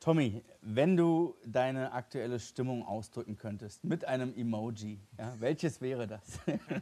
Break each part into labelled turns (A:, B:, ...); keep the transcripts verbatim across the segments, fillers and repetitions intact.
A: Tommy, wenn du deine aktuelle Stimmung ausdrücken könntest mit einem Emoji, ja, welches wäre das?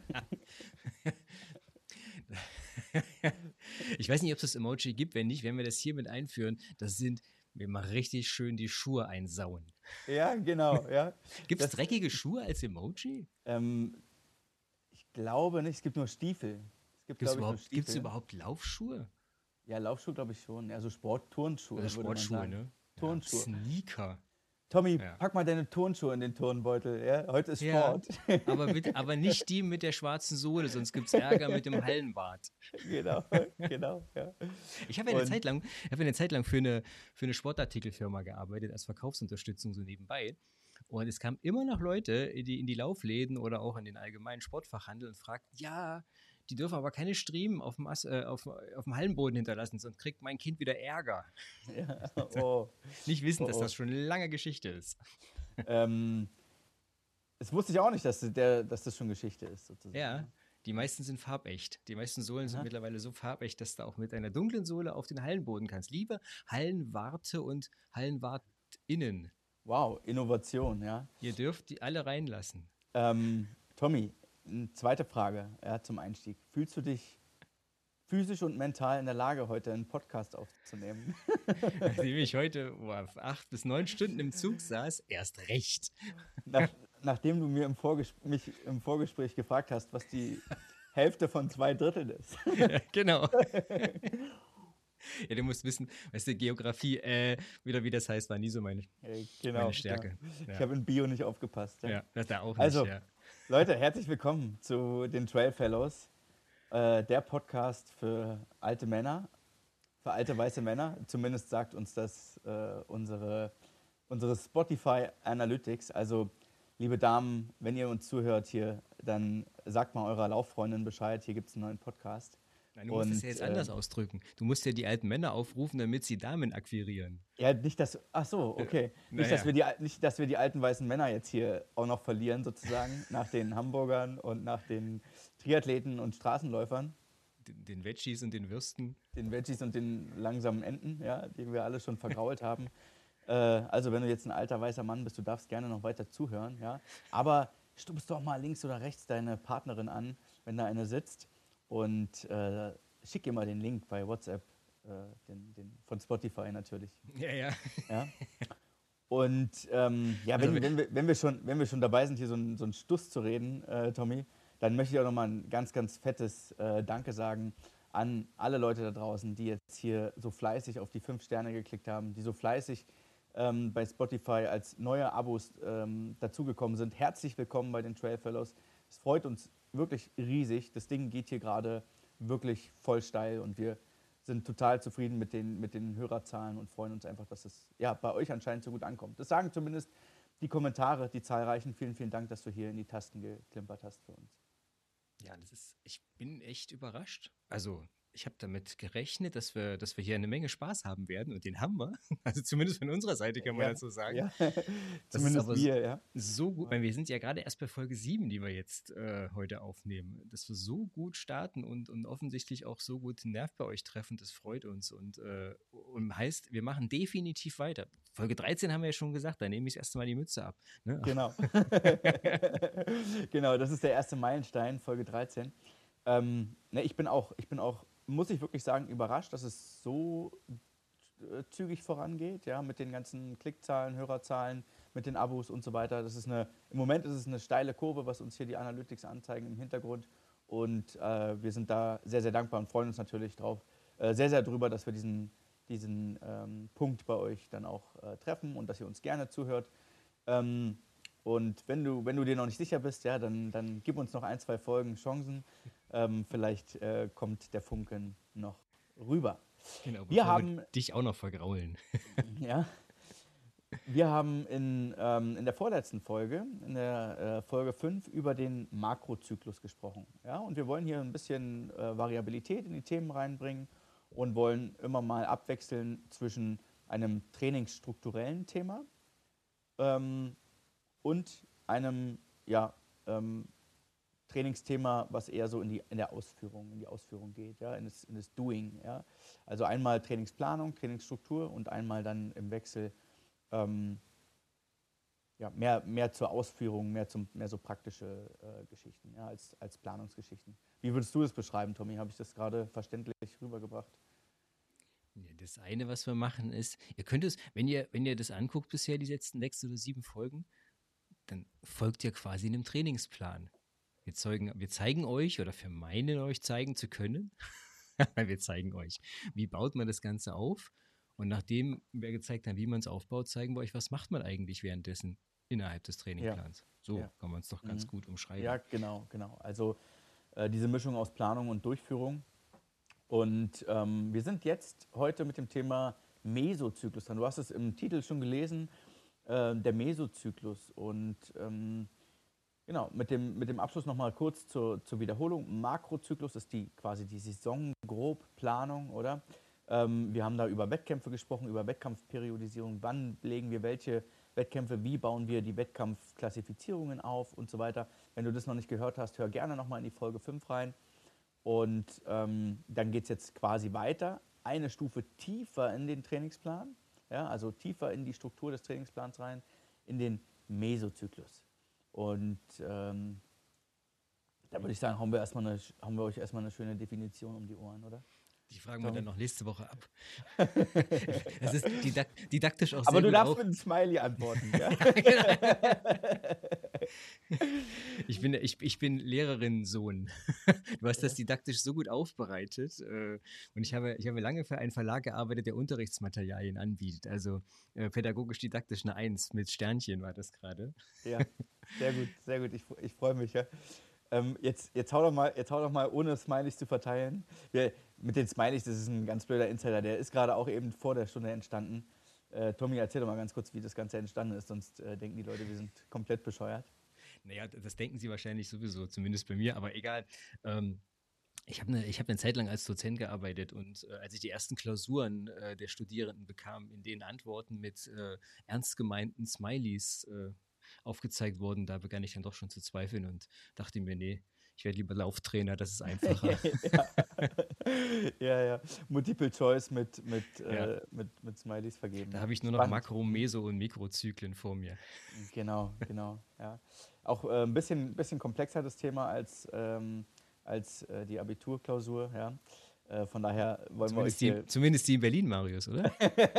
B: Ich weiß nicht, ob es das Emoji gibt. Wenn nicht, werden wir das hier mit einführen. Das sind, wir mal richtig schön die Schuhe einsauen.
A: Ja, genau, ja.
B: Gibt es
A: Das,
B: dreckige Schuhe als Emoji?
A: ähm, ich glaube nicht, es gibt nur Stiefel. Es gibt,
B: Gibt es
A: glaube ich, nur
B: überhaupt, gibt's
A: Stiefel.
B: überhaupt Laufschuhe?
A: Ja, Laufschuhe glaube ich schon. Also Sport,
B: Oder
A: Turnschuhe, würde man
B: Sportschuhe,
A: sagen.
B: ne? Ja,
A: Turnschuhe.
B: Sneaker.
A: Tommy,
B: Ja.
A: pack mal deine Turnschuhe in den Turnbeutel. Ja? Heute ist
B: Ja,
A: Sport.
B: aber, bitte, aber nicht die mit der schwarzen Sohle, sonst gibt es Ärger mit dem Hallenbad.
A: Genau, genau, ja.
B: Ich habe ja eine
A: Und
B: Zeit lang, ich habe ja eine Zeit lang für eine, für eine Sportartikelfirma gearbeitet, als Verkaufsunterstützung so nebenbei. Und es kamen immer noch Leute in die, in die Laufläden oder auch in den allgemeinen Sportfachhandel und fragten, ja, die dürfen aber keine Striemen auf dem, As, äh, auf, auf dem Hallenboden hinterlassen, sonst kriegt mein Kind wieder Ärger.
A: ja, oh,
B: Nicht
A: oh,
B: wissen, dass
A: oh.
B: das schon eine lange Geschichte ist.
A: Ähm, das wusste ich auch nicht, dass, der, dass das schon Geschichte ist, sozusagen.
B: Ja,
A: Ne?
B: die meisten sind farbecht. Die meisten Sohlen sind
A: Aha.
B: mittlerweile so farbecht, dass du auch mit einer dunklen Sohle auf den Hallenboden kannst. Liebe Hallenwarte und Hallenwartinnen,
A: Wow, Innovation, ja.
B: ihr dürft die alle reinlassen.
A: Ähm, Tommy, eine zweite Frage ja, zum Einstieg. Fühlst du dich physisch und mental in der Lage, heute einen Podcast aufzunehmen?
B: Nachdem ich heute oh, acht bis neun Stunden im Zug saß, erst recht.
A: Nach, nachdem du mir im Vorges mich im Vorgespräch gefragt hast, was die Hälfte von zwei Dritteln ist.
B: Ja, genau. Ja, du musst wissen, weißt du, Geografie, äh, wieder wie das heißt, war nie so meine,
A: Äh,
B: meine
A: genau, genau.
B: Stärke.
A: Ich
B: Ja,
A: habe in Bio nicht aufgepasst. Ja.
B: ja, das da auch nicht,
A: Also,
B: ja.
A: Leute, herzlich willkommen zu den Trail Fellows, äh, der Podcast für alte Männer, für alte weiße Männer. Zumindest sagt uns das äh, unsere, unsere Spotify Analytics. Also, liebe Damen, wenn ihr uns zuhört hier, dann sagt mal eurer Lauffreundin Bescheid, hier gibt es einen neuen Podcast.
B: Nein, du musst es ja
A: Und
B: jetzt
A: äh,
B: anders ausdrücken. Du musst ja die alten Männer aufrufen, damit sie Damen akquirieren.
A: ja, nicht, dass, ach so,
B: Äh,
A: okay. Nicht, dass
B: naja,
A: wir die, al- nicht, dass wir die alten weißen Männer jetzt hier auch noch verlieren, sozusagen, nach den Hamburgern und nach den Triathleten und Straßenläufern,
B: den, den Veggies und den Würsten.
A: den Veggies und den langsamen Enten, ja, die wir alle schon vergrault haben. Äh, also, wenn du jetzt ein alter weißer Mann bist, du darfst gerne noch weiter zuhören, ja. Aber stupst doch mal links oder rechts deine Partnerin an, wenn da eine sitzt und äh, schick ihr mal den Link bei WhatsApp, äh, den, den, von Spotify natürlich.
B: Ja, ja.
A: Ja? Und ähm, ja,
B: Also,
A: wenn, wenn, wir, wenn, wir schon, wenn wir schon dabei sind, hier so einen so einen Stuss zu reden, äh, Tommy, dann möchte ich auch nochmal ein ganz, ganz fettes äh, Danke sagen an alle Leute da draußen, die jetzt hier so fleißig auf die fünf Sterne geklickt haben, die so fleißig ähm, bei Spotify als neue Abos ähm, dazugekommen sind. Herzlich willkommen bei den Trail Fellows. Es freut uns wirklich riesig. Das Ding geht hier gerade wirklich voll steil und wir sind total zufrieden mit den, mit den Hörerzahlen und freuen uns einfach, dass es ja, bei euch anscheinend so gut ankommt. Das sagen zumindest die Kommentare, die zahlreichen. Vielen, vielen Dank, dass du hier in die Tasten geklimpert hast für uns.
B: ja, das ist, ich bin echt überrascht. Also, ich habe damit gerechnet, dass wir, dass wir hier eine Menge Spaß haben werden und den haben wir. Also zumindest von unserer Seite kann man
A: Ja,
B: dazu sagen.
A: ja.
B: Das ist
A: Zumindest
B: aber
A: wir, ja.
B: so gut, weil wir sind ja gerade erst bei Folge sieben, die wir jetzt äh, heute aufnehmen, dass wir so gut starten und, und offensichtlich auch so gut den Nerv bei euch treffen, das freut uns und, äh, und heißt, wir machen definitiv weiter. Folge dreizehn haben wir ja schon gesagt, da nehme ich das erste Mal die Mütze ab. Ne?
A: Genau. Genau, das ist der erste Meilenstein, Folge dreizehn. Ähm, ne, ich bin auch, ich bin auch, muss ich wirklich sagen, überrascht, dass es so äh, zügig vorangeht, ja, mit den ganzen Klickzahlen, Hörerzahlen, mit den Abos und so weiter. Das ist eine, im Moment ist es eine steile Kurve, was uns hier die Analytics anzeigen im Hintergrund. Und äh, wir sind da sehr, sehr dankbar und freuen uns natürlich drauf, äh, sehr, sehr drüber, dass wir diesen, diesen ähm, Punkt bei euch dann auch äh, treffen und dass ihr uns gerne zuhört. Ähm, und wenn du, wenn du dir noch nicht sicher bist, ja, dann, dann gib uns noch ein, zwei Folgen Chancen. Ähm, vielleicht äh, kommt der Funken noch rüber.
B: Genau,
A: Wir
B: bevor wir
A: haben,
B: dich auch noch vergraulen.
A: ja, wir haben in, ähm, in der vorletzten Folge, in der äh, Folge fünf, über den Makrozyklus gesprochen. Ja? Und wir wollen hier ein bisschen äh, Variabilität in die Themen reinbringen und wollen immer mal abwechseln zwischen einem trainingsstrukturellen Thema ähm, und einem ja, ähm, Trainingsthema, was eher so in die in der Ausführung, in die Ausführung geht, ja, in das, in das Doing. Ja. Also einmal Trainingsplanung, Trainingsstruktur und einmal dann im Wechsel ähm, ja, mehr, mehr zur Ausführung, mehr, zum, mehr so praktische äh, Geschichten, ja, als, als Planungsgeschichten. Wie würdest du das beschreiben, Tommy? Habe ich das gerade verständlich rübergebracht?
B: Ja, das eine, was wir machen, ist, ihr könnt es, wenn ihr, wenn ihr das anguckt bisher, die letzten sechs oder sieben Folgen, dann folgt ihr quasi einem Trainingsplan. Wir, zeugen, wir zeigen euch oder vermeinen euch zeigen zu können, wir zeigen euch, wie baut man das Ganze auf. Und nachdem wir gezeigt haben, wie man es aufbaut, zeigen wir euch, was macht man eigentlich währenddessen innerhalb des
A: Ja,
B: Trainingplans. So
A: ja.
B: kann man es doch ganz
A: Mhm.
B: gut umschreiben.
A: Ja, genau, genau. Also äh, diese Mischung aus Planung und Durchführung. Und ähm, wir sind jetzt heute mit dem Thema Mesozyklus dran. Du hast es im Titel schon gelesen, äh, der Mesozyklus. Und ähm, genau, mit dem, mit dem Abschluss nochmal kurz zur, zur Wiederholung. Makrozyklus ist die quasi die Saisongrobplanung, oder? Ähm, wir haben da über Wettkämpfe gesprochen, über Wettkampfperiodisierung. Wann legen wir welche Wettkämpfe, wie bauen wir die Wettkampfklassifizierungen auf und so weiter. Wenn du das noch nicht gehört hast, hör gerne nochmal in die Folge fünf rein. Und ähm, dann geht es jetzt quasi weiter, eine Stufe tiefer in den Trainingsplan, ja, also tiefer in die Struktur des Trainingsplans rein, in den Mesozyklus. Und ähm, da würde ich sagen, haben wir, erstmal eine, haben wir euch erstmal eine schöne Definition um die Ohren, oder?
B: Die fragen wir dann noch nächste Woche ab. Es ist didak- didaktisch auch
A: Aber
B: sehr
A: du
B: gut
A: darfst
B: auf.
A: mit einem Smiley antworten. Ja?
B: ich, bin, ich, ich bin Lehrerin-Sohn. Du hast das didaktisch so gut aufbereitet. Äh, und ich habe, ich habe lange für einen Verlag gearbeitet, der Unterrichtsmaterialien anbietet. Also äh, pädagogisch-didaktisch eine Eins mit Sternchen war das gerade.
A: Ja, sehr gut, sehr gut. Ich, ich freue mich. Ja. Ähm, jetzt, jetzt, hau doch mal, jetzt hau doch mal, ohne Smileys zu verteilen. Wir, mit den Smileys, das ist ein ganz blöder Insider, der ist gerade auch eben vor der Stunde entstanden. Äh, Tommy, erzähl doch mal ganz kurz, wie das Ganze entstanden ist, sonst äh, denken die Leute, wir sind komplett bescheuert.
B: Naja, das denken sie wahrscheinlich sowieso, zumindest bei mir, aber egal. Ähm, Ich habe eine hab ne Zeit lang als Dozent gearbeitet und äh, als ich die ersten Klausuren äh, der Studierenden bekam, in denen Antworten mit äh, ernst gemeinten Smileys äh, aufgezeigt wurden, da begann ich dann doch schon zu zweifeln und dachte mir, nee, ich werde lieber Lauftrainer, das ist einfacher.
A: ja. ja, ja. Multiple Choice mit, mit,
B: Ja,
A: äh, mit, mit Smileys vergeben.
B: da
A: Ja.
B: habe ich nur noch
A: Spannend.
B: Makro-, Meso- und Mikrozyklen vor mir.
A: Genau, genau. Ja. Auch äh, ein bisschen, bisschen komplexer das Thema als, ähm, als äh, die Abiturklausur. Ja. Äh, von daher wollen wir euch
B: Zumindest die,
A: hier.
B: zumindest die in Berlin, Marius, oder?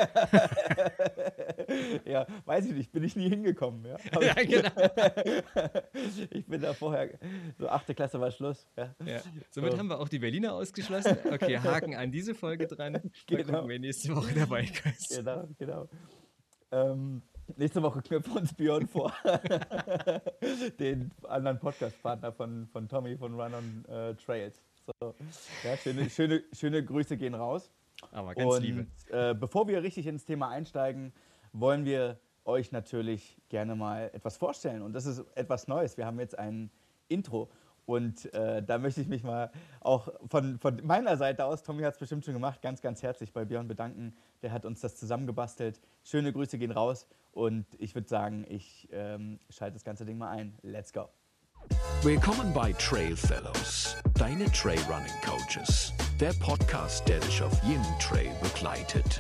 A: ja, weiß ich nicht, bin ich nie hingekommen. Ja,
B: Ja, genau.
A: ich bin da vorher, so achte Klasse war Schluss. Ja.
B: Ja. Somit
A: So.
B: haben wir auch die Berliner ausgeschlossen. Okay, Haken an diese Folge dran. Mal
A: Genau.
B: gucken, wer nächste Woche dabei ist.
A: Genau, genau. Ähm, nächste Woche knüpfen wir uns Björn vor. Den anderen Podcast-Partner von, von Tommy von Run on äh, Trails. So. Ja, schöne, schöne, schöne Grüße gehen raus.
B: Aber ganz
A: Und
B: liebe.
A: äh, bevor wir richtig ins Thema einsteigen, wollen wir euch natürlich gerne mal etwas vorstellen. Und das ist etwas Neues. Wir haben jetzt ein Intro. Und äh, da möchte ich mich mal auch von, von meiner Seite aus, Tommy hat es bestimmt schon gemacht, ganz, ganz herzlich bei Björn bedanken. Der hat uns das zusammengebastelt. Schöne Grüße gehen raus. Und ich würde sagen, ich ähm, schalte das ganze Ding mal ein. Let's go.
C: Willkommen bei Trail Fellows, deine Trailrunning Coaches. Der Podcast, der dich auf jedem Trail begleitet.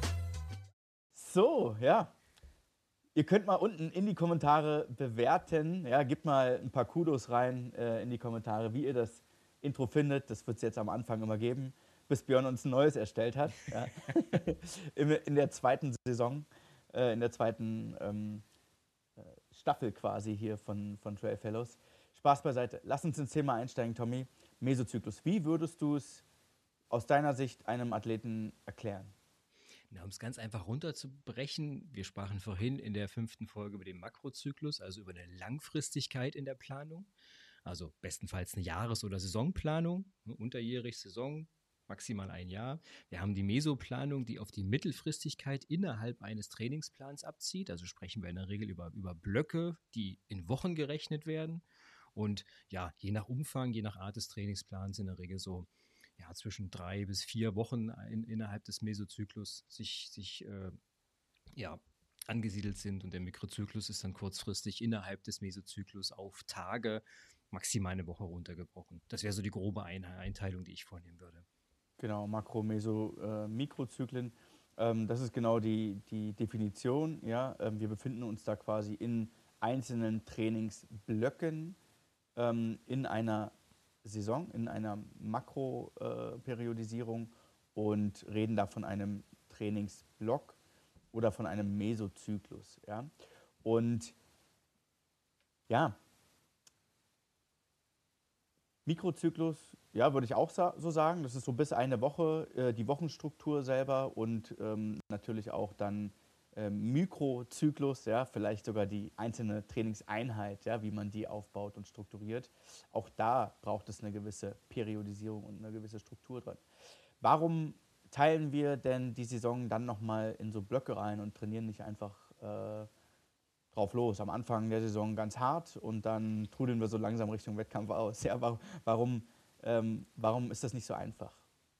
A: So, ja. Ihr könnt mal unten in die Kommentare bewerten. Ja, gebt mal ein paar Kudos rein äh, in die Kommentare, wie ihr das Intro findet. Das wird es jetzt am Anfang immer geben, bis Björn uns ein neues erstellt hat. Ja. in, in der zweiten Saison, äh, in der zweiten ähm, Staffel quasi hier von, von Trail Fellows. Spaß beiseite. Lass uns ins Thema einsteigen, Tommy. Mesozyklus. Wie würdest du es aus deiner Sicht einem Athleten erklären?
B: Na, um es ganz einfach runterzubrechen, wir sprachen vorhin in der fünften Folge über den Makrozyklus, also über eine Langfristigkeit in der Planung. Also bestenfalls eine Jahres- oder Saisonplanung, ne, unterjährig Saison, maximal ein Jahr. Wir haben die Mesoplanung, die auf die Mittelfristigkeit innerhalb eines Trainingsplans abzieht. Also sprechen wir in der Regel über, über Blöcke, die in Wochen gerechnet werden. Und ja, je nach Umfang, je nach Art des Trainingsplans in der Regel so ja, zwischen drei bis vier Wochen in, innerhalb des Mesozyklus sich, sich äh, ja, angesiedelt sind. Und der Mikrozyklus ist dann kurzfristig innerhalb des Mesozyklus auf Tage, maximal eine Woche runtergebrochen. Das wäre so die grobe Einteilung, die ich vornehmen würde.
A: Genau, Makro-, Meso-, äh, Mikrozyklen. Ähm, das ist genau die, die Definition. Ja? Ähm, wir befinden uns da quasi in einzelnen Trainingsblöcken ähm, in einer Saison, in einer Makroperiodisierung äh, und reden da von einem Trainingsblock oder von einem Mesozyklus. Ja? Und ja, Mikrozyklus, ja, würde ich auch sa so sagen. Das ist so bis eine Woche äh, die Wochenstruktur selber und ähm, natürlich auch dann ähm, Mikrozyklus, ja, vielleicht sogar die einzelne Trainingseinheit, ja, wie man die aufbaut und strukturiert. Auch da braucht es eine gewisse Periodisierung und eine gewisse Struktur drin. Warum teilen wir denn die Saison dann nochmal in so Blöcke rein und trainieren nicht einfach äh, drauf los? Am Anfang der Saison ganz hart und dann trudeln wir so langsam Richtung Wettkampf aus. Ja, warum, warum, ähm, warum ist das nicht so einfach?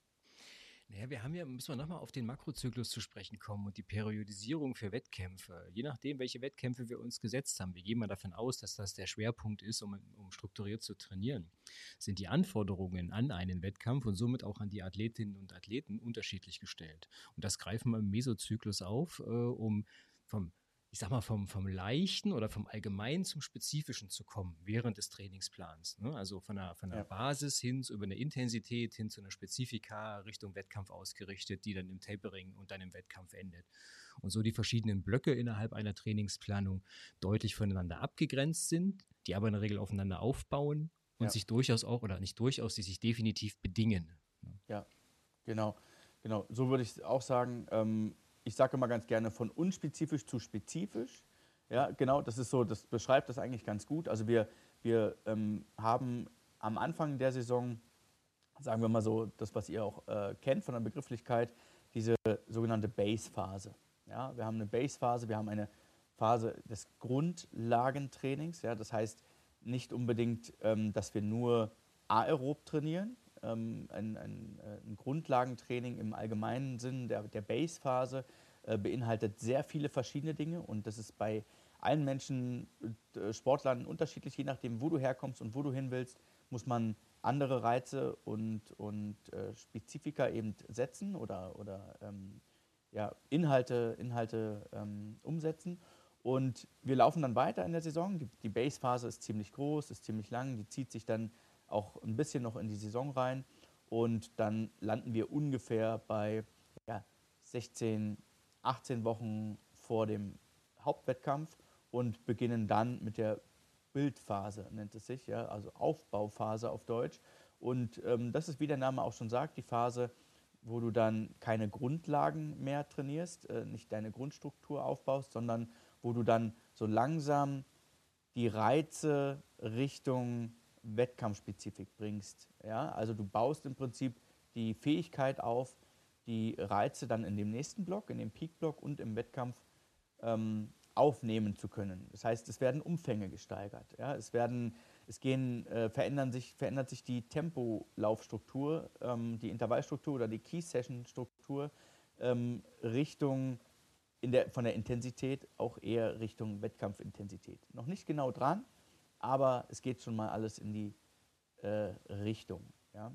B: Naja, wir haben ja, müssen wir nochmal auf den Makrozyklus zu sprechen kommen und die Periodisierung für Wettkämpfe. Je nachdem, welche Wettkämpfe wir uns gesetzt haben, wir gehen mal davon aus, dass das der Schwerpunkt ist, um, um strukturiert zu trainieren, sind die Anforderungen an einen Wettkampf und somit auch an die Athletinnen und Athleten unterschiedlich gestellt. Und das greifen wir im Mesozyklus auf, äh, um vom ich sag mal, vom, vom Leichten oder vom Allgemeinen zum Spezifischen zu kommen während des Trainingsplans. Ne? Also von einer, von einer
A: Ja.
B: Basis hin zu, über eine Intensität hin zu einer Spezifika Richtung Wettkampf ausgerichtet, die dann im Tapering und dann im Wettkampf endet. Und so die verschiedenen Blöcke innerhalb einer Trainingsplanung deutlich voneinander abgegrenzt sind, die aber in der Regel aufeinander aufbauen und
A: Ja.
B: sich durchaus auch, oder nicht durchaus, die sich definitiv bedingen. Ne?
A: Ja, genau. Genau, so würde ich auch sagen. Ähm, ich sage immer ganz gerne von unspezifisch zu spezifisch. Ja, genau, das ist so, das beschreibt das eigentlich ganz gut. Also wir, wir ähm, haben am Anfang der Saison, sagen wir mal so, das, was ihr auch äh, kennt von der Begrifflichkeit, diese sogenannte Base-Phase. Ja, wir haben eine Base-Phase, wir haben eine Phase des Grundlagentrainings. Ja, das heißt nicht unbedingt, ähm, dass wir nur aerob trainieren, ähm, ein, ein, äh, ein Grundlagentraining im allgemeinen Sinn der, der Base-Phase äh, beinhaltet sehr viele verschiedene Dinge und das ist bei allen Menschen, äh, Sportlern unterschiedlich, je nachdem, wo du herkommst und wo du hin willst, muss man andere Reize und, und äh, Spezifika eben setzen oder, oder ähm, ja, Inhalte, Inhalte ähm, umsetzen. Und wir laufen dann weiter in der Saison. Die, die Base-Phase ist ziemlich groß, ist ziemlich lang, die zieht sich dann auch ein bisschen noch in die Saison rein. Und dann landen wir ungefähr bei ja, sechzehn, achtzehn Wochen vor dem Hauptwettkampf und beginnen dann mit der Bildphase, nennt es sich, ja, also Aufbauphase auf Deutsch. Und ähm, das ist, wie der Name auch schon sagt, die Phase, wo du dann keine Grundlagen mehr trainierst, äh, nicht deine Grundstruktur aufbaust, sondern wo du dann so langsam die Reize Richtung Wettkampfspezifik bringst. Ja? Also du baust im Prinzip die Fähigkeit auf, die Reize dann in dem nächsten Block, in dem Peak-Block und im Wettkampf ähm, aufnehmen zu können. Das heißt, es werden Umfänge gesteigert. Ja? Es, werden, es gehen, äh, verändern sich, verändert sich die Tempolaufstruktur, ähm, die Intervallstruktur oder die Key-Session-Struktur ähm, Richtung in der, von der Intensität auch eher Richtung Wettkampfintensität. Noch nicht genau dran, aber es geht schon mal alles in die äh, Richtung. Ja?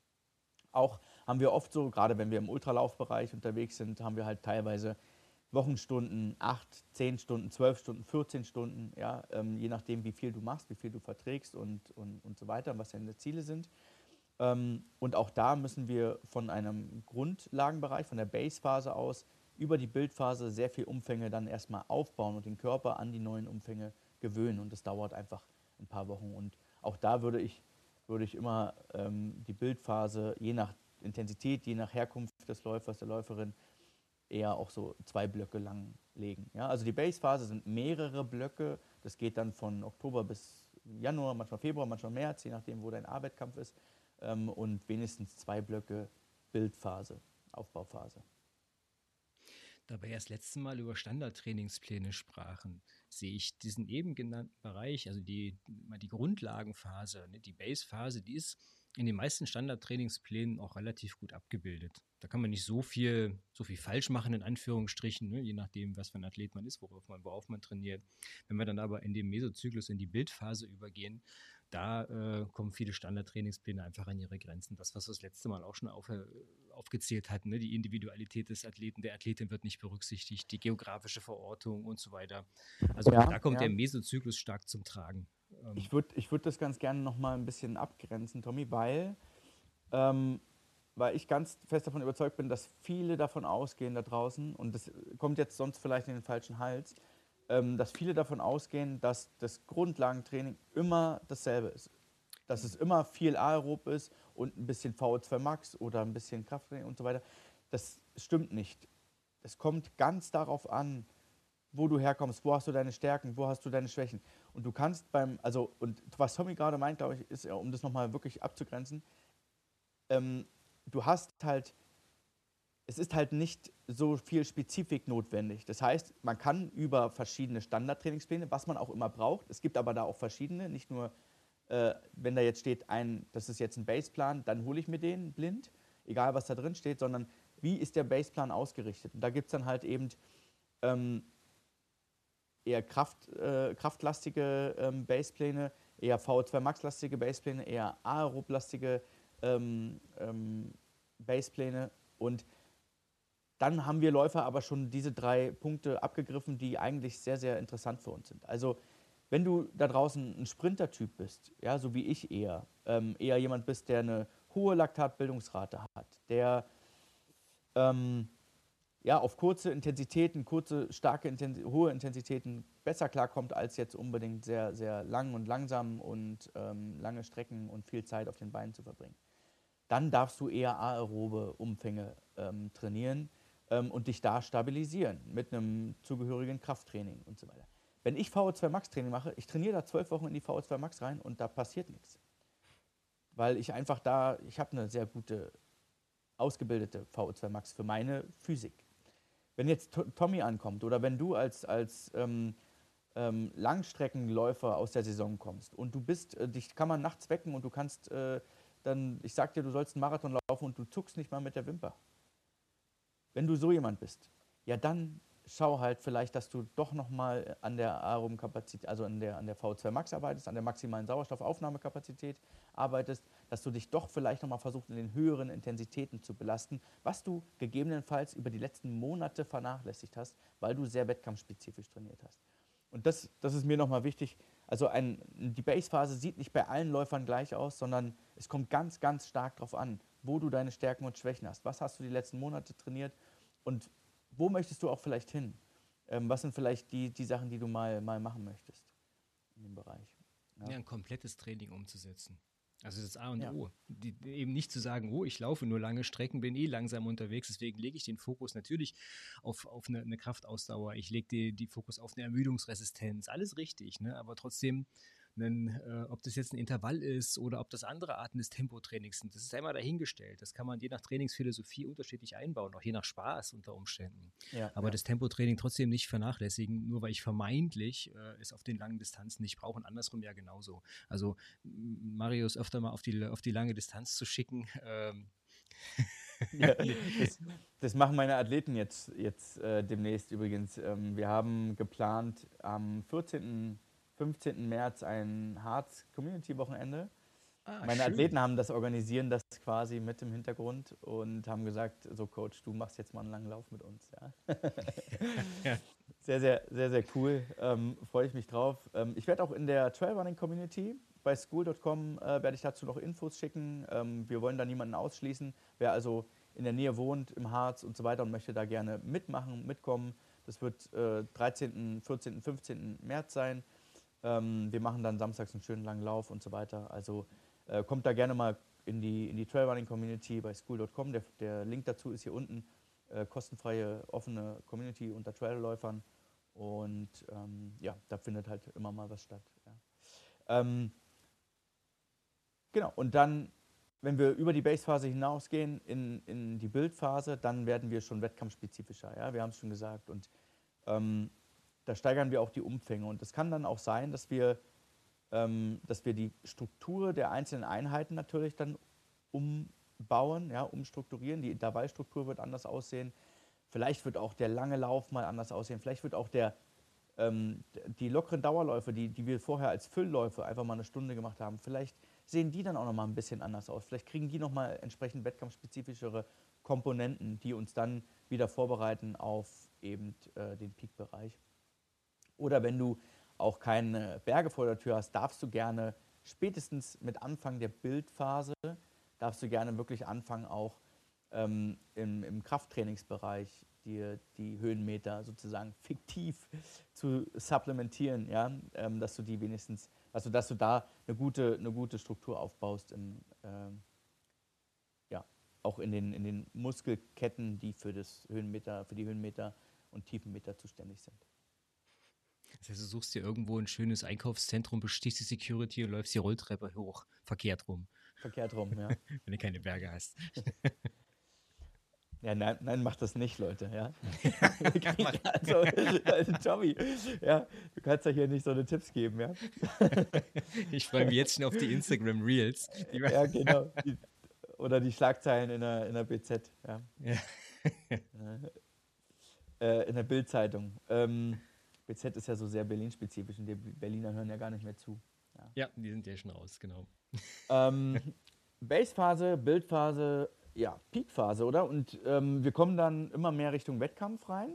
A: Auch haben wir oft so, gerade wenn wir im Ultralaufbereich unterwegs sind, haben wir halt teilweise Wochenstunden, acht, zehn Stunden, zwölf Stunden, vierzehn Stunden, ja, ähm, je nachdem, wie viel du machst, wie viel du verträgst und, und, und so weiter, was deine Ziele sind. Ähm, und auch da müssen wir von einem Grundlagenbereich, von der Base-Phase aus, über die Bildphase sehr viel Umfänge dann erstmal aufbauen und den Körper an die neuen Umfänge gewöhnen. Und das dauert einfach ein paar Wochen. Und auch da würde ich, würde ich immer ähm, die Bildphase je nach Intensität, je nach Herkunft des Läufers, der Läuferin, eher auch so zwei Blöcke lang legen. Ja, also die Base-Phase sind mehrere Blöcke. Das geht dann von Oktober bis Januar, manchmal Februar, manchmal März, je nachdem, wo dein A-Wettkampf ist. Ähm, und wenigstens zwei Blöcke Bildphase, Aufbauphase.
B: Da wir erst letztes Mal über Standardtrainingspläne sprachen, sehe ich diesen eben genannten Bereich, also die, die Grundlagenphase, ne, die Basephase, die ist in den meisten Standardtrainingsplänen auch relativ gut abgebildet. Da kann man nicht so viel, so viel falsch machen, in Anführungsstrichen, ne, je nachdem, was für ein Athlet man ist, worauf man, worauf man trainiert. Wenn wir dann aber in dem Mesozyklus in die Bildphase übergehen, da äh, kommen viele Standardtrainingspläne einfach an ihre Grenzen. Das, was wir das letzte Mal auch schon auf, äh, aufgezählt hatten, ne? Die Individualität des Athleten, der Athletin wird nicht berücksichtigt, die geografische Verortung und so weiter. Also
A: Ja,
B: da kommt
A: ja.
B: der Mesozyklus stark zum Tragen. Ähm,
A: Ich würde ich würd das ganz gerne nochmal ein bisschen abgrenzen, Tommy, weil, ähm, weil ich ganz fest davon überzeugt bin, dass viele davon ausgehen da draußen, und das kommt jetzt sonst vielleicht in den falschen Hals, ähm, dass viele davon ausgehen, dass das Grundlagentraining immer dasselbe ist. Dass es immer viel aerob ist und ein bisschen V O zwei Max oder ein bisschen Krafttraining und so weiter. Das stimmt nicht. Es kommt ganz darauf an, wo du herkommst, wo hast du deine Stärken, wo hast du deine Schwächen. Und du kannst beim, also, und was Tommy gerade meint, glaube ich, ist, ja, um das nochmal wirklich abzugrenzen, ähm, du hast halt, es ist halt nicht so viel Spezifik notwendig. Das heißt, man kann über verschiedene Standardtrainingspläne, was man auch immer braucht, es gibt aber da auch verschiedene, nicht nur, äh, wenn da jetzt steht, ein, das ist jetzt ein Baseplan, dann hole ich mir den blind, egal was da drin steht, sondern wie ist der Baseplan ausgerichtet? Und da gibt es dann halt eben ähm, eher Kraft, äh, kraftlastige ähm, Basepläne, eher V O zwei Max-lastige Basepläne, eher aerob-lastige ähm, ähm, Basepläne. Und dann haben wir Läufer aber schon diese drei Punkte abgegriffen, die eigentlich sehr, sehr interessant für uns sind. Also wenn du da draußen ein Sprinter-Typ bist, ja, so wie ich eher, ähm, eher jemand bist, der eine hohe Laktatbildungsrate hat, der ähm, ja, auf kurze Intensitäten, kurze, starke, Intensi hohe Intensitäten besser klarkommt, als jetzt unbedingt sehr, sehr lang und langsam und ähm, lange Strecken und viel Zeit auf den Beinen zu verbringen. Dann darfst du eher aerobe Umfänge ähm, trainieren ähm, und dich da stabilisieren mit einem zugehörigen Krafttraining und so weiter. Wenn ich V O zwei Max Training mache, ich trainiere da zwölf Wochen in die V O zwei Max rein und da passiert nichts. Weil ich einfach da, ich habe eine sehr gute, ausgebildete V O zwei Max für meine Physik. Wenn jetzt To- Tommy ankommt oder wenn du als, als ähm, ähm, Langstreckenläufer aus der Saison kommst und du bist, äh, dich kann man nachts wecken und du kannst äh, dann, ich sag dir, du sollst einen Marathon laufen und du zuckst nicht mal mit der Wimper. Wenn du so jemand bist, ja dann schau halt vielleicht, dass du doch nochmal an der aeroben Kapazität, also an der, an der V O zwei Max arbeitest, an der maximalen Sauerstoffaufnahmekapazität arbeitest, dass du dich doch vielleicht nochmal versuchst, in den höheren Intensitäten zu belasten, was du gegebenenfalls über die letzten Monate vernachlässigt hast, weil du sehr wettkampfspezifisch trainiert hast. Und das, das ist mir nochmal wichtig. Also ein, die Base-Phase sieht nicht bei allen Läufern gleich aus, sondern es kommt ganz, ganz stark darauf an, wo du deine Stärken und Schwächen hast. Was hast du die letzten Monate trainiert und wo möchtest du auch vielleicht hin? Ähm, was sind vielleicht die, die Sachen, die du mal, mal machen möchtest in dem Bereich? Ja,
B: ja, ein komplettes Training umzusetzen. Also das A und
A: ja.
B: O. Die, eben nicht zu sagen, oh, ich laufe nur lange Strecken, bin eh langsam unterwegs, deswegen lege ich den Fokus natürlich auf, auf eine, eine Kraftausdauer, ich lege die, die Fokus auf eine Ermüdungsresistenz, alles richtig, ne? Aber trotzdem, einen, äh, ob das jetzt ein Intervall ist oder ob das andere Arten des Tempotrainings sind, das ist einmal dahingestellt. Das kann man je nach Trainingsphilosophie unterschiedlich einbauen, auch je nach Spaß unter Umständen.
A: Ja,
B: Aber
A: ja.
B: das Tempotraining trotzdem nicht vernachlässigen, nur weil ich vermeintlich äh, es auf den langen Distanzen nicht brauche und andersrum ja genauso. Also Marius öfter mal auf die, auf die lange Distanz zu schicken. Ähm.
A: Ja, das, das machen meine Athleten jetzt, jetzt äh, demnächst übrigens. Ähm, wir haben geplant am vierzehnten, fünfzehnten März ein Harz-Community-Wochenende.
B: Ah,
A: Meine
B: schön.
A: Athleten haben das, organisieren das quasi mit im Hintergrund und haben gesagt, so Coach, du machst jetzt mal einen langen Lauf mit uns. Ja.
B: Ja.
A: Sehr, sehr, sehr, sehr cool. Ähm, freue ich mich drauf. Ähm, ich werde auch in der Trailrunning-Community bei school Punkt com äh, werde ich dazu noch Infos schicken. Ähm, wir wollen da niemanden ausschließen. Wer also in der Nähe wohnt, im Harz und so weiter und möchte da gerne mitmachen, mitkommen, das wird äh, dreizehnten, vierzehnten, fünfzehnten März sein. Ähm, wir machen dann samstags einen schönen langen Lauf und so weiter. Also äh, kommt da gerne mal in die, in die Trailrunning-Community bei school Punkt com. Der, der Link dazu ist hier unten. Äh, kostenfreie, offene Community unter Trailläufern. Und ähm, ja, da findet halt immer mal was statt. Ja. Ähm, genau, und dann, wenn wir über die Base-Phase hinausgehen in, in die Build-Phase, dann werden wir schon wettkampfspezifischer. Ja? Wir haben es schon gesagt. Und ähm, da steigern wir auch die Umfänge. Und es kann dann auch sein, dass wir, ähm, dass wir die Struktur der einzelnen Einheiten natürlich dann umbauen, ja, umstrukturieren. Die Intervallstruktur wird anders aussehen. Vielleicht wird auch der lange Lauf mal anders aussehen. Vielleicht wird auch der ähm, die lockeren Dauerläufe, die, die wir vorher als Füllläufe einfach mal eine Stunde gemacht haben, vielleicht sehen die dann auch nochmal ein bisschen anders aus. Vielleicht kriegen die nochmal entsprechend wettkampfspezifischere Komponenten, die uns dann wieder vorbereiten auf eben äh, den Peak-Bereich. Oder wenn du auch keine Berge vor der Tür hast, darfst du gerne spätestens mit Anfang der Bildphase, darfst du gerne wirklich anfangen, auch ähm, im, im Krafttrainingsbereich dir die Höhenmeter sozusagen fiktiv zu supplementieren, ja? ähm, dass du die wenigstens, also dass du da eine gute, eine gute Struktur aufbaust, im, ähm, ja, auch in den, in den Muskelketten, die für, das Höhenmeter, für die Höhenmeter und Tiefenmeter zuständig sind.
B: Das heißt, du suchst dir irgendwo ein schönes Einkaufszentrum, bestichst die Security und läufst die Rolltreppe hoch, verkehrt rum.
A: Verkehrt rum, ja.
B: Wenn du keine Berge hast.
A: Ja, nein, nein, mach das nicht, Leute, ja. also, also, Tommy, ja, du kannst ja hier nicht so eine Tipps geben, ja.
B: Ich freue mich jetzt schon auf die Instagram Reels. Die
A: ja, genau. Die, oder die Schlagzeilen in der, in der B Z, ja.
B: ja.
A: äh, in der Bild-Zeitung. Ähm, B Z ist ja so sehr Berlin-spezifisch und die Berliner hören ja gar nicht mehr zu. Ja,
B: ja die sind ja schon raus, genau.
A: Ähm, Base-Phase, Bildphase, ja, Peak-Phase, oder? Und ähm, wir kommen dann immer mehr Richtung Wettkampf rein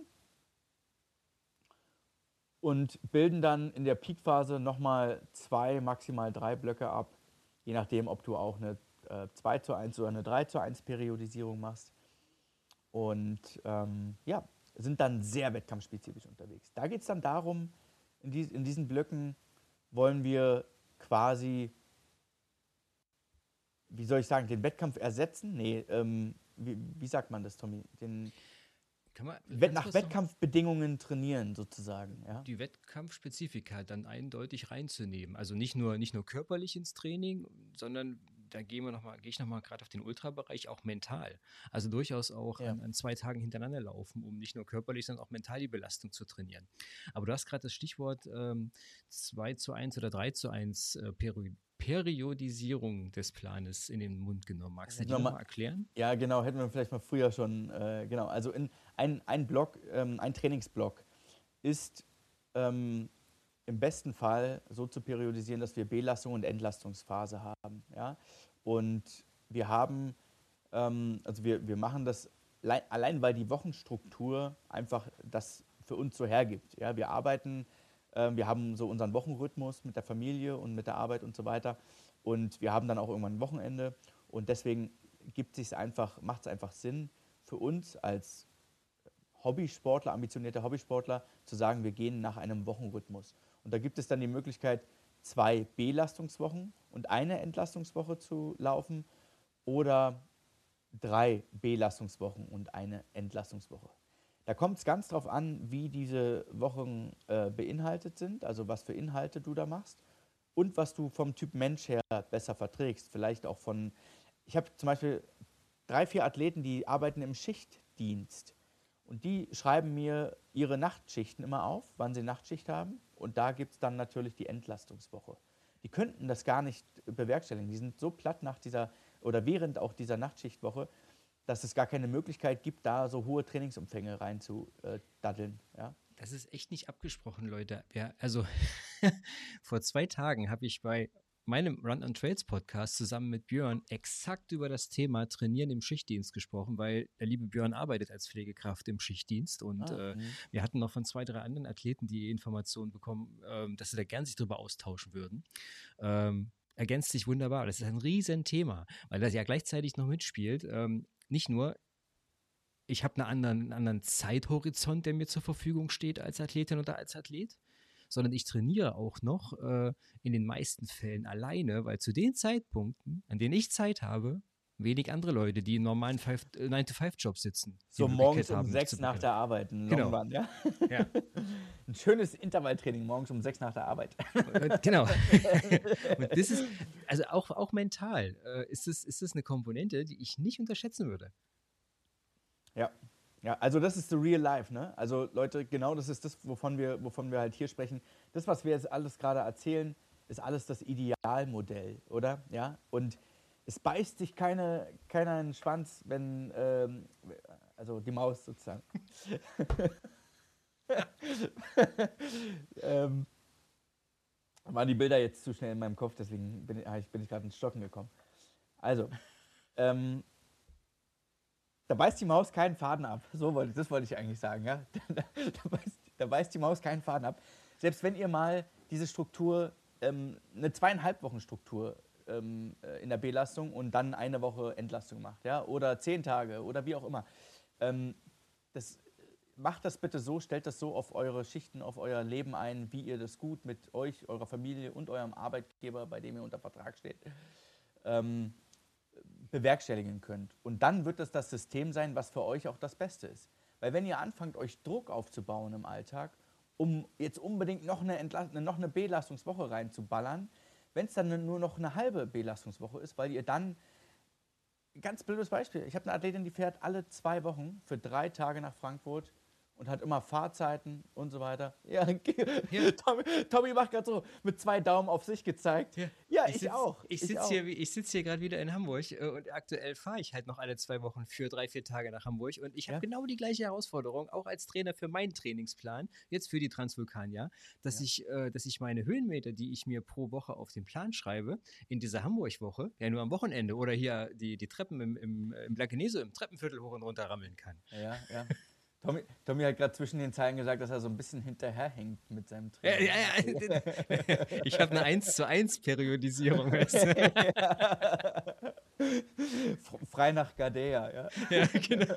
A: und bilden dann in der Peak-Phase nochmal zwei, maximal drei Blöcke ab, je nachdem, ob du auch eine äh, zwei zu eins oder eine drei zu eins Periodisierung machst. Und ähm, ja, sind dann sehr wettkampfspezifisch unterwegs. Da geht es dann darum, in, dies, in diesen Blöcken wollen wir quasi, wie soll ich sagen, den Wettkampf ersetzen? Nee, ähm, wie, wie sagt man das, Tommy? Den
B: Kann man
A: Wett, nach Wettkampfbedingungen trainieren, sozusagen. Ja?
B: Die Wettkampfspezifika dann eindeutig reinzunehmen. Also nicht nur, nicht nur körperlich ins Training, sondern da gehen wir noch mal, gehe ich nochmal gerade auf den Ultrabereich, auch mental. Also durchaus auch
A: Ja.
B: an, an zwei Tagen hintereinander laufen, um nicht nur körperlich, sondern auch mental die Belastung zu trainieren. Aber du hast gerade das Stichwort ähm, zwei zu eins oder drei zu eins äh, Peri Periodisierung des Planes in den Mund genommen. Magst du die nochmal erklären?
A: Ja, genau, hätten wir vielleicht mal früher schon, äh, genau. Also in ein, ein Block, ähm, ein Trainingsblock ist ähm, im besten Fall so zu periodisieren, dass wir Belastung und Entlastungsphase haben. Ja? Und wir haben, ähm, also wir, wir machen das allein, allein, weil die Wochenstruktur einfach das für uns so hergibt. Ja? Wir arbeiten, äh, wir haben so unseren Wochenrhythmus mit der Familie und mit der Arbeit und so weiter. Und wir haben dann auch irgendwann ein Wochenende. Und deswegen gibt es einfach, macht es einfach Sinn für uns als Hobbysportler, ambitionierte Hobbysportler, zu sagen, wir gehen nach einem Wochenrhythmus. Und da gibt es dann die Möglichkeit, zwei Belastungswochen und eine Entlastungswoche zu laufen oder drei Belastungswochen und eine Entlastungswoche. Da kommt es ganz drauf an, wie diese Wochen äh, beinhaltet sind, also was für Inhalte du da machst und was du vom Typ Mensch her besser verträgst. Vielleicht auch von, ich habe zum Beispiel drei, vier Athleten, die arbeiten im Schichtdienst. Und die schreiben mir ihre Nachtschichten immer auf, wann sie Nachtschicht haben. Und da gibt es dann natürlich die Entlastungswoche. Die könnten das gar nicht bewerkstelligen. Die sind so platt nach dieser oder während auch dieser Nachtschichtwoche, dass es gar keine Möglichkeit gibt, da so hohe Trainingsumfänge rein zu äh, daddeln. Ja?
B: Das ist echt nicht abgesprochen, Leute. Ja, also vor zwei Tagen habe ich bei meinem Run on Trails Podcast zusammen mit Björn exakt über das Thema Trainieren im Schichtdienst gesprochen, weil der liebe Björn arbeitet als Pflegekraft im Schichtdienst und
A: Ah,
B: äh, wir hatten noch von zwei, drei anderen Athleten die Informationen bekommen, ähm, dass sie da gern sich drüber austauschen würden. Ähm, ergänzt sich wunderbar. Das ist ein Riesenthema, weil das ja gleichzeitig noch mitspielt. Ähm, nicht nur, ich habe eine anderen, einen anderen Zeithorizont, der mir zur Verfügung steht als Athletin oder als Athlet, sondern ich trainiere auch noch äh, in den meisten Fällen alleine, weil zu den Zeitpunkten, an denen ich Zeit habe, wenig andere Leute, die in normalen nine to five Jobs sitzen.
A: so morgens um sechs nach der Arbeit, ein
B: Genau.
A: Longrun, ja?
B: Ja.
A: Ein schönes Intervalltraining morgens um sechs nach der Arbeit.
B: Genau. Und das ist, also auch, auch mental, äh, ist es ist das eine Komponente, die ich nicht unterschätzen würde.
A: Ja. Ja, also das ist the real life, ne? Also Leute, genau das ist das, wovon wir, wovon wir halt hier sprechen. Das, was wir jetzt alles gerade erzählen, ist alles das Idealmodell, oder? Ja? Und es beißt sich keine, keiner in den Schwanz, wenn, ähm, also die Maus sozusagen. ähm, waren die Bilder jetzt zu schnell in meinem Kopf, deswegen bin ich, bin ich gerade ins Stocken gekommen. Also, ähm, da beißt die Maus keinen Faden ab. So wollte, das wollte ich eigentlich sagen. Ja? Da, da, beißt, da beißt die Maus keinen Faden ab. Selbst wenn ihr mal diese Struktur, ähm, eine zweieinhalb Wochen Struktur ähm, in der Belastung und dann eine Woche Entlastung macht, ja? Oder zehn Tage oder wie auch immer. Ähm, das, macht das bitte so, stellt das so auf eure Schichten, auf euer Leben ein, wie ihr das gut mit euch, eurer Familie und eurem Arbeitgeber, bei dem ihr unter Vertrag steht, ähm, bewerkstelligen könnt. Und dann wird es das System sein, was für euch auch das Beste ist. Weil wenn ihr anfangt, euch Druck aufzubauen im Alltag, um jetzt unbedingt noch eine, Entla- noch eine Belastungswoche reinzuballern, wenn es dann nur noch eine halbe Belastungswoche ist, weil ihr dann, ganz blödes Beispiel, ich habe eine Athletin, die fährt alle zwei Wochen für drei Tage nach Frankfurt und hat immer Fahrzeiten und so weiter. Ja,
B: Ja.
A: Tommy, Tommy macht gerade so mit zwei Daumen auf sich gezeigt. Ja, ja ich,
B: sitz,
A: auch.
B: Ich
A: Ich
B: sitze
A: auch.
B: hier, ich sitz hier gerade wieder in Hamburg äh, und aktuell fahre ich halt noch alle zwei Wochen für drei, vier Tage nach Hamburg und ich habe
A: Ja.
B: genau die gleiche Herausforderung, auch als Trainer für meinen Trainingsplan, jetzt für die Transvulkanier, dass,
A: Ja.
B: ich, äh, dass ich meine Höhenmeter, die ich mir pro Woche auf den Plan schreibe, in dieser Hamburg-Woche, ja nur am Wochenende oder hier die, die Treppen im, im, im Blankeneso im Treppenviertel hoch und runter rammeln kann.
A: Ja, ja. Tommy, Tommy hat gerade zwischen den Zeilen gesagt, dass er so ein bisschen hinterherhängt mit seinem
B: Ja,
A: Training.
B: ja, ja. Ich habe eine eins zu eins Periodisierung, weißt du?
A: Frei nach Gardea, ja.
B: Ja, genau.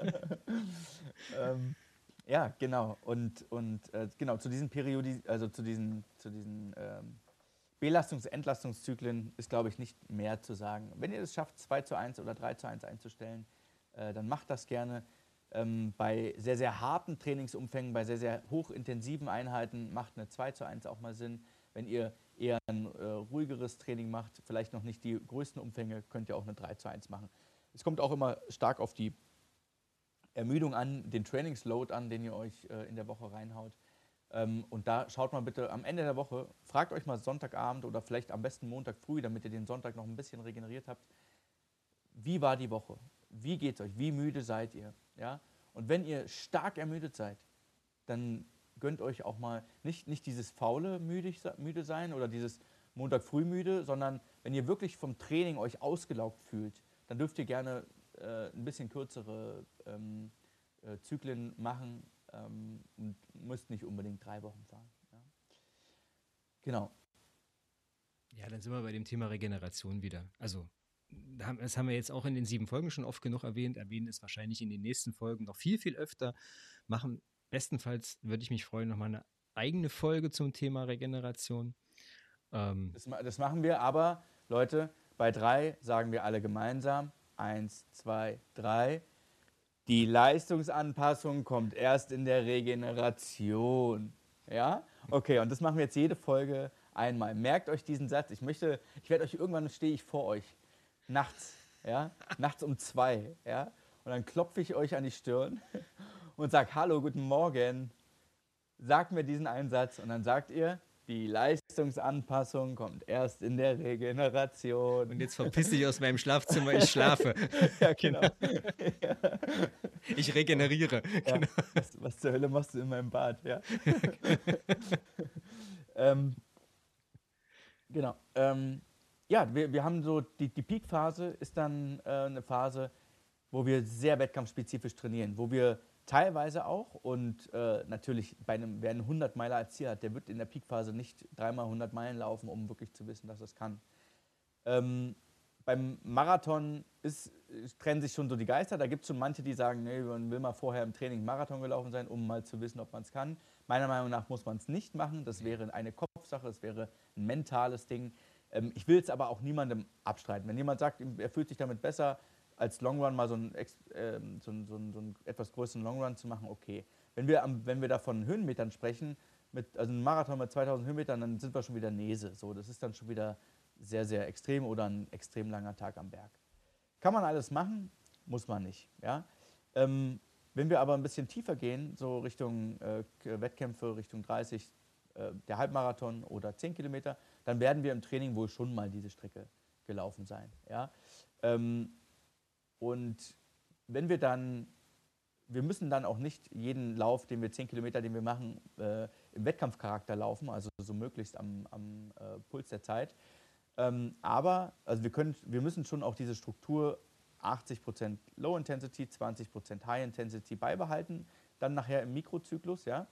A: ähm, ja, genau. Und, und äh, genau, zu diesen Periodi also zu diesen, zu diesen ähm, Belastungs-, Entlastungszyklen ist, glaube ich, nicht mehr zu sagen. Wenn ihr es schafft, zwei zu eins oder drei zu eins einzustellen, äh, dann macht das gerne. Ähm, bei sehr, sehr harten Trainingsumfängen, bei sehr, sehr hochintensiven Einheiten macht eine zwei zu eins auch mal Sinn. Wenn ihr eher ein äh, ruhigeres Training macht, vielleicht noch nicht die größten Umfänge, könnt ihr auch eine drei zu eins machen. Es kommt auch immer stark auf die Ermüdung an, den Trainingsload an, den ihr euch äh, in der Woche reinhaut. Ähm, und da schaut mal bitte am Ende der Woche, fragt euch mal Sonntagabend oder vielleicht am besten Montag früh, damit ihr den Sonntag noch ein bisschen regeneriert habt. Wie war die Woche? Wie geht's euch? Wie müde seid ihr? Ja? Und wenn ihr stark ermüdet seid, dann gönnt euch auch mal nicht, nicht dieses faule müdig, müde sein oder dieses Montag früh müde, sondern wenn ihr wirklich vom Training euch ausgelaugt fühlt, dann dürft ihr gerne äh, ein bisschen kürzere ähm, äh, Zyklen machen ähm, und müsst nicht unbedingt drei Wochen fahren. Ja? Genau.
B: Ja, dann sind wir bei dem Thema Regeneration wieder. Also, das haben wir jetzt auch in den sieben Folgen schon oft genug erwähnt, erwähnen es wahrscheinlich in den nächsten Folgen noch viel, viel öfter. Machen, bestenfalls würde ich mich freuen, nochmal eine eigene Folge zum Thema Regeneration. Ähm,
A: Das, das machen wir, aber Leute, bei drei sagen wir alle gemeinsam. Eins, zwei, drei. Die Leistungsanpassung kommt erst in der Regeneration. Ja? Okay, und das machen wir jetzt jede Folge einmal. Merkt euch diesen Satz. Ich möchte, ich werde euch irgendwann, stehe ich vor euch. Nachts, ja? Nachts um zwei, ja? Und dann klopfe ich euch an die Stirn und sage, hallo, guten Morgen. Sagt mir diesen einen Satz und dann sagt ihr, die Leistungsanpassung kommt erst in der Regeneration.
B: Und jetzt verpiss dich aus meinem Schlafzimmer, ich schlafe.
A: Ja, genau. Ja.
B: Ich regeneriere.
A: Ja.
B: Genau.
A: Was, was zur Hölle machst du in meinem Bad? Ja. ähm, genau. Ähm, ja, wir, wir haben so, die, die Peak-Phase ist dann äh, eine Phase, wo wir sehr wettkampfspezifisch trainieren, wo wir teilweise auch und äh, natürlich bei einem, wer einen hundert Meiler als Ziel hat, der wird in der Peakphase nicht dreimal hundert Meilen laufen, um wirklich zu wissen, dass er es kann. Ähm, beim Marathon ist, trennen sich schon so die Geister. Da gibt es schon manche, die sagen, nee, man will mal vorher im Training Marathon gelaufen sein, um mal zu wissen, ob man es kann. Meiner Meinung nach muss man es nicht machen. Das wäre eine Kopfsache, das wäre ein mentales Ding. Ähm, ich will es aber auch niemandem abstreiten. Wenn jemand sagt, er fühlt sich damit besser, als Longrun mal so einen, äh, so, einen, so, einen, so einen etwas größeren Longrun zu machen, okay. Wenn wir, am, wenn wir da von Höhenmetern sprechen, mit, also ein Marathon mit zweitausend Höhenmetern, dann sind wir schon wieder Nese. So, das ist dann schon wieder sehr, sehr extrem oder ein extrem langer Tag am Berg. Kann man alles machen, muss man nicht. Ja? Ähm, wenn wir aber ein bisschen tiefer gehen, so Richtung äh, Wettkämpfe, Richtung dreißig, äh, der Halbmarathon oder zehn Kilometer, dann werden wir im Training wohl schon mal diese Strecke gelaufen sein. Ja? Ähm, Und wenn wir dann wir müssen dann auch nicht jeden Lauf, den wir zehn Kilometer, den wir machen, äh, im Wettkampfcharakter laufen, also so möglichst am, am äh, Puls der Zeit. Ähm, aber also wir, können, wir müssen schon auch diese Struktur achtzig Prozent Low Intensity, zwanzig Prozent High Intensity beibehalten, dann nachher im Mikrozyklus. Ja?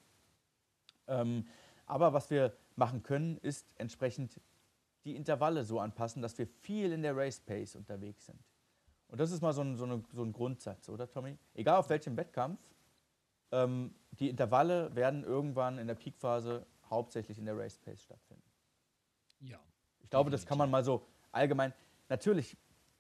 A: Ähm, aber was wir machen können, ist entsprechend die Intervalle so anpassen, dass wir viel in der Race Pace unterwegs sind. Und das ist mal so ein, so, eine, so ein Grundsatz, oder Tommy? Egal auf welchem Wettkampf, ähm, die Intervalle werden irgendwann in der Peakphase hauptsächlich in der Race Pace stattfinden.
B: Ja.
A: Ich glaube, das kann man mal so allgemein, natürlich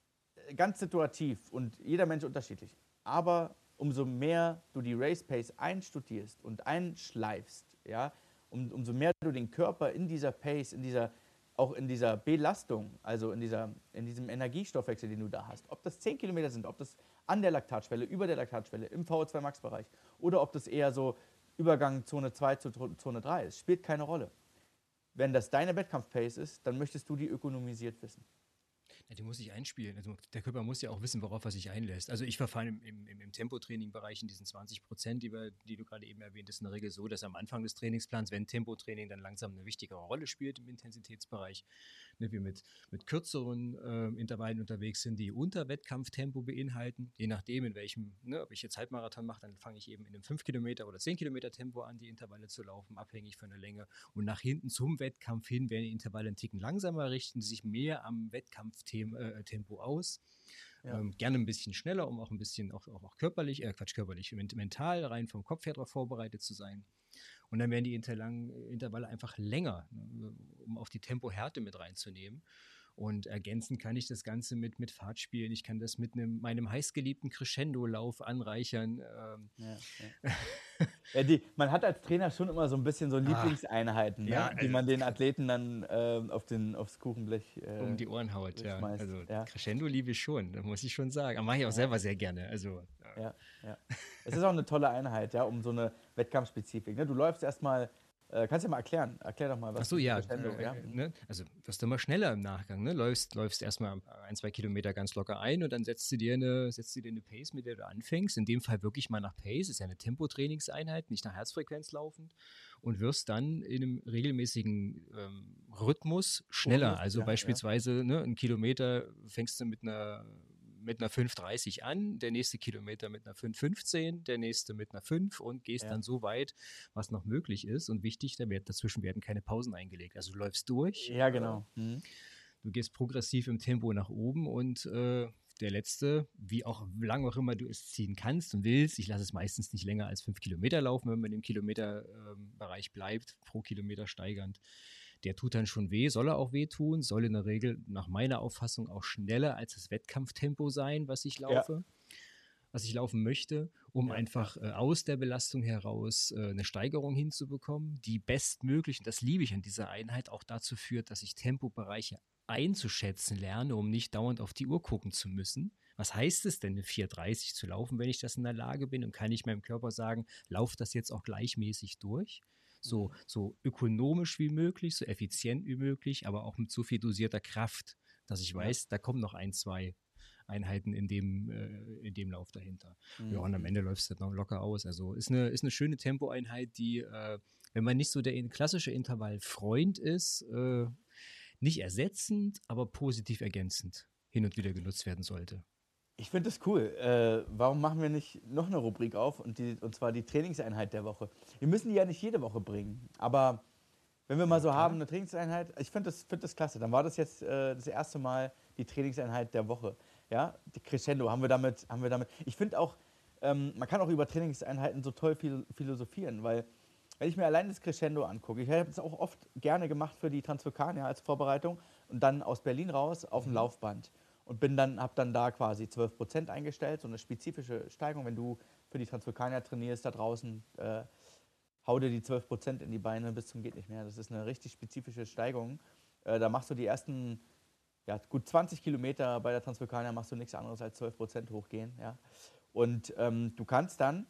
A: ganz situativ und jeder Mensch unterschiedlich, aber umso mehr du die Race Pace einstudierst und einschleifst, ja, um, umso mehr du den Körper in dieser Pace, in dieser auch in dieser Belastung, also in, dieser, in diesem Energiestoffwechsel, den du da hast, ob das zehn Kilometer sind, ob das an der Laktatschwelle, über der Laktatschwelle, im V O zwei Max Bereich oder ob das eher so Übergang Zone zwei zu Zone drei ist, spielt keine Rolle. Wenn das deine Wettkampf-Pace ist, dann möchtest du die ökonomisiert wissen.
B: Ja, die muss sich einspielen. Also der Körper muss ja auch wissen, worauf er sich einlässt. Also ich verfahre im, im, im Tempotraining-Bereich in diesen zwanzig Prozent, die, wir, die du gerade eben erwähnt hast, in der Regel so, dass am Anfang des Trainingsplans, wenn Tempotraining dann langsam eine wichtigere Rolle spielt im Intensitätsbereich, ne, wir mit, mit kürzeren äh, Intervallen unterwegs sind, die unter Wettkampftempo beinhalten. Je nachdem, in welchem, ne, ob ich jetzt Halbmarathon mache, dann fange ich eben in einem fünf Kilometer oder zehn Kilometer Tempo an, die Intervalle zu laufen, abhängig von der Länge. Und nach hinten zum Wettkampf hin werden die Intervalle einen Ticken langsamer, richten sich mehr am Wettkampftempo Äh, Tempo aus. Ja. Ähm, gerne ein bisschen schneller, um auch ein bisschen auch, auch, auch körperlich, äh, Quatsch, körperlich, mental, rein vom Kopf her darauf vorbereitet zu sein. Und dann werden die Interlang, Intervalle einfach länger, ne, um auf die Tempohärte mit reinzunehmen. Und ergänzen kann ich das Ganze mit, mit Fahrtspielen. Ich kann das mit einem, meinem heißgeliebten Crescendo-Lauf anreichern. Ähm.
A: Ja, ja. Ja, die, man hat als Trainer schon immer so ein bisschen so Lieblingseinheiten,
B: ja,
A: ne?
B: also
A: die man den Athleten dann äh, auf den, aufs Kuchenblech äh,
B: um die Ohren haut. Ja. Also
A: ja.
B: Crescendo liebe ich schon, das muss ich schon sagen. Aber mache ich auch ja. selber sehr gerne. Also,
A: ja. Ja, ja. Es ist auch eine tolle Einheit, ja, um so eine Wettkampfspezifik. Ne? Du läufst erstmal, äh, kannst du ja mal erklären, erklär doch mal, was
B: Ach so, ja,
A: Crescendo,
B: äh,
A: ja?
B: Ne? Also wirst du immer schneller im Nachgang, ne? Läufst, läufst erstmal ein, zwei Kilometer ganz locker ein und dann setzt du dir eine, setzt du dir eine Pace, mit der du anfängst. In dem Fall wirklich mal nach Pace, ist ja eine Tempotrainingseinheit, nicht nach Herzfrequenz laufend und wirst dann in einem regelmäßigen ähm, Rhythmus schneller. Rhythmus, also ja, beispielsweise ja. Ne, ein Kilometer fängst du mit einer mit einer fünf dreißig an, der nächste Kilometer mit einer fünf fünfzehn, der nächste mit einer fünf und gehst ja. dann so weit, was noch möglich ist. Und wichtig, da wird, dazwischen werden keine Pausen eingelegt. Also du läufst durch.
A: Ja, genau. Mhm.
B: Du gehst progressiv im Tempo nach oben und äh, der letzte, wie auch lang auch immer du es ziehen kannst und willst, ich lasse es meistens nicht länger als fünf Kilometer laufen, wenn man im Kilometerbereich ähm, bleibt, pro Kilometer steigernd. Der tut dann schon weh, soll er auch weh tun, soll in der Regel nach meiner Auffassung auch schneller als das Wettkampftempo sein, was ich laufe, ja. was ich laufen möchte, um ja, einfach äh, aus der Belastung heraus äh, eine Steigerung hinzubekommen, die bestmöglich, und das liebe ich an dieser Einheit, auch dazu führt, dass ich Tempobereiche einzuschätzen lerne, um nicht dauernd auf die Uhr gucken zu müssen. Was heißt es denn, eine vier dreißig zu laufen, wenn ich das in der Lage bin und kann ich meinem Körper sagen, lauf das jetzt auch gleichmäßig durch? So, so ökonomisch wie möglich, so effizient wie möglich, aber auch mit so viel dosierter Kraft, dass ich weiß, ja. da kommen noch ein, zwei Einheiten in dem, äh, in dem Lauf dahinter. Mhm. Ja, und am Ende läuft es dann noch locker aus. Also ist eine, ist eine schöne Tempoeinheit, die, äh, wenn man nicht so der klassische Intervallfreund ist, äh, nicht ersetzend, aber positiv ergänzend hin und wieder genutzt werden sollte.
A: Ich finde das cool. Äh, warum machen wir nicht noch eine Rubrik auf, und, die, und zwar die Trainingseinheit der Woche? Wir müssen die ja nicht jede Woche bringen, aber wenn wir mal so ja, haben, eine Trainingseinheit, ich finde das, find das klasse. Dann war das jetzt äh, das erste Mal die Trainingseinheit der Woche. Ja, die Crescendo haben wir damit. Haben wir damit. Ich finde auch, ähm, man kann auch über Trainingseinheiten so toll viel philosophieren, weil wenn ich mir allein das Crescendo angucke, ich habe es auch oft gerne gemacht für die Transvulkanier als Vorbereitung und dann aus Berlin raus auf dem mhm. Laufband. Und bin dann, habe dann da quasi zwölf Prozent eingestellt, so eine spezifische Steigerung. Wenn du für die Transvulkanier trainierst da draußen, äh, hau dir die zwölf Prozent in die Beine bis zum geht nicht mehr. Das ist eine richtig spezifische Steigerung. Äh, da machst du die ersten, ja, gut zwanzig Kilometer bei der Transvulkanier, machst du nichts anderes als zwölf Prozent hochgehen. Ja. Und ähm, du kannst dann,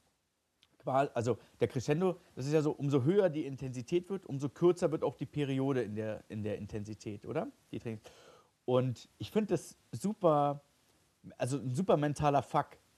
A: also der Crescendo, das ist ja so, umso höher die Intensität wird, umso kürzer wird auch die Periode in der, in der Intensität, oder? Die Trainings. Und ich finde das super, also ein super mentaler Fuck.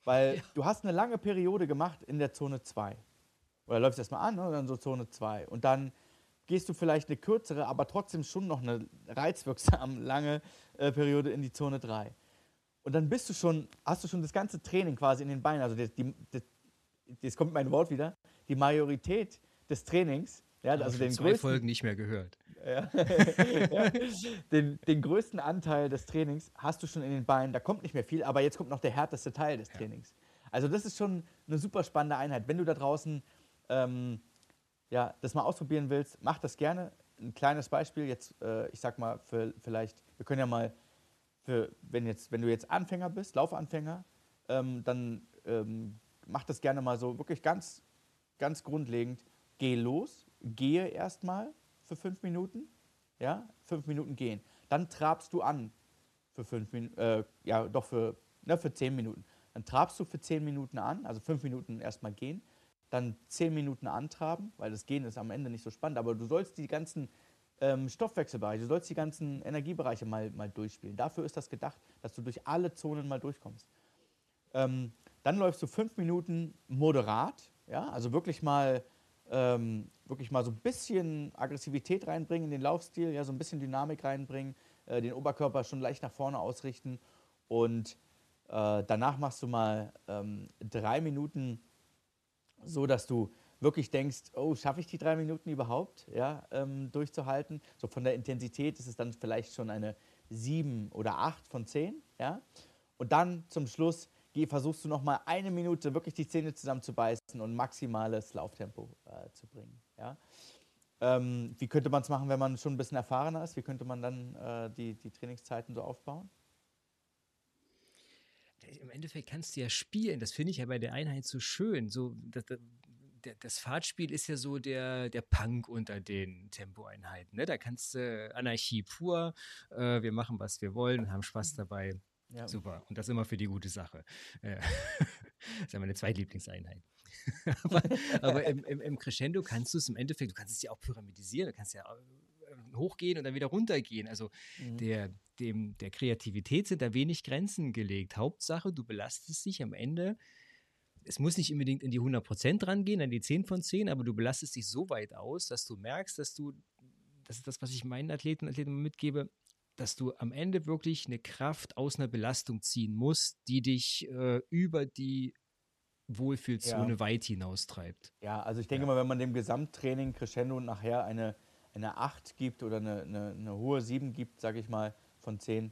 A: Weil du hast eine lange Periode gemacht in der Zone zwei. Oder läufst erstmal an, ne, und dann so Zone zwei. Und dann gehst du vielleicht eine kürzere, aber trotzdem schon noch eine reizwirksam lange äh, Periode in die Zone drei. Und dann bist du schon, hast du schon das ganze Training quasi in den Beinen. Also die, die, die, jetzt kommt mein Wort wieder, die Majorität des Trainings, ja,
B: Also
A: also
B: schon
A: den
B: zwei
A: größten,
B: Folgen nicht mehr gehört.
A: ja, ja, den, den größten Anteil des Trainings hast du schon in den Beinen. Da kommt nicht mehr viel, aber jetzt kommt noch der härteste Teil des Trainings. Also das ist schon eine super spannende Einheit. Wenn du da draußen ähm, ja, das mal ausprobieren willst, mach das gerne. Ein kleines Beispiel, jetzt, äh, ich sag mal, für, vielleicht, wir können ja mal, für, wenn, jetzt, wenn du jetzt Anfänger bist, Laufanfänger, ähm, dann ähm, mach das gerne mal so, wirklich ganz, ganz grundlegend. Geh los, gehe erstmal für fünf Minuten, ja, fünf Minuten gehen. Dann trabst du an für fünf Minuten, äh, ja, doch für, ne, für zehn Minuten. Dann trabst du für zehn Minuten an, also fünf Minuten erstmal gehen, dann zehn Minuten antraben, weil das Gehen ist am Ende nicht so spannend, aber du sollst die ganzen ähm, Stoffwechselbereiche, du sollst die ganzen Energiebereiche mal, mal durchspielen. Dafür ist das gedacht, dass du durch alle Zonen mal durchkommst. Ähm, dann läufst du fünf Minuten moderat, ja, also wirklich mal, ähm, wirklich mal so ein bisschen Aggressivität reinbringen in den Laufstil, ja, so ein bisschen Dynamik reinbringen, äh, den Oberkörper schon leicht nach vorne ausrichten und äh, danach machst du mal ähm, drei Minuten so, dass du wirklich denkst, oh, schaffe ich die drei Minuten überhaupt, ja, ähm, durchzuhalten. So von der Intensität ist es dann vielleicht schon eine sieben oder acht von zehn, ja. Und dann zum Schluss geh, versuchst du noch mal eine Minute wirklich die Zähne zusammenzubeißen und maximales Lauftempo äh, zu bringen, ja. Ähm, wie könnte man es machen, wenn man schon ein bisschen erfahrener ist? Wie könnte man dann äh, die, die Trainingszeiten so aufbauen?
B: Im Endeffekt kannst du ja spielen, das finde ich ja bei der Einheit so schön. So, das, das, das Fahrtspiel ist ja so der, der Punk unter den Tempoeinheiten. Ne? Da kannst du äh, Anarchie pur, äh, wir machen, was wir wollen und haben Spaß dabei.
A: Ja.
B: Super. Und das immer für die gute Sache. Äh, das ist ja meine Zweitlieblingseinheit. aber aber im, im, im Crescendo kannst du es im Endeffekt, du kannst es ja auch pyramidisieren, du kannst ja hochgehen und dann wieder runtergehen. Also
A: Mhm.
B: der, dem, der Kreativität sind da wenig Grenzen gelegt. Hauptsache, du belastest dich am Ende. Es muss nicht unbedingt in die hundert Prozent rangehen, an die zehn von zehn, aber du belastest dich so weit aus, dass du merkst, dass du, das ist das, was ich meinen Athleten und Athleten mitgebe, dass du am Ende wirklich eine Kraft aus einer Belastung ziehen musst, die dich äh, über die Wohlfühlzone
A: Ja.
B: weit hinaustreibt.
A: Ja, also ich denke
B: Ja.
A: mal, wenn man dem Gesamttraining Crescendo nachher eine, eine acht gibt oder eine, eine, eine hohe sieben gibt, sage ich mal, von zehn,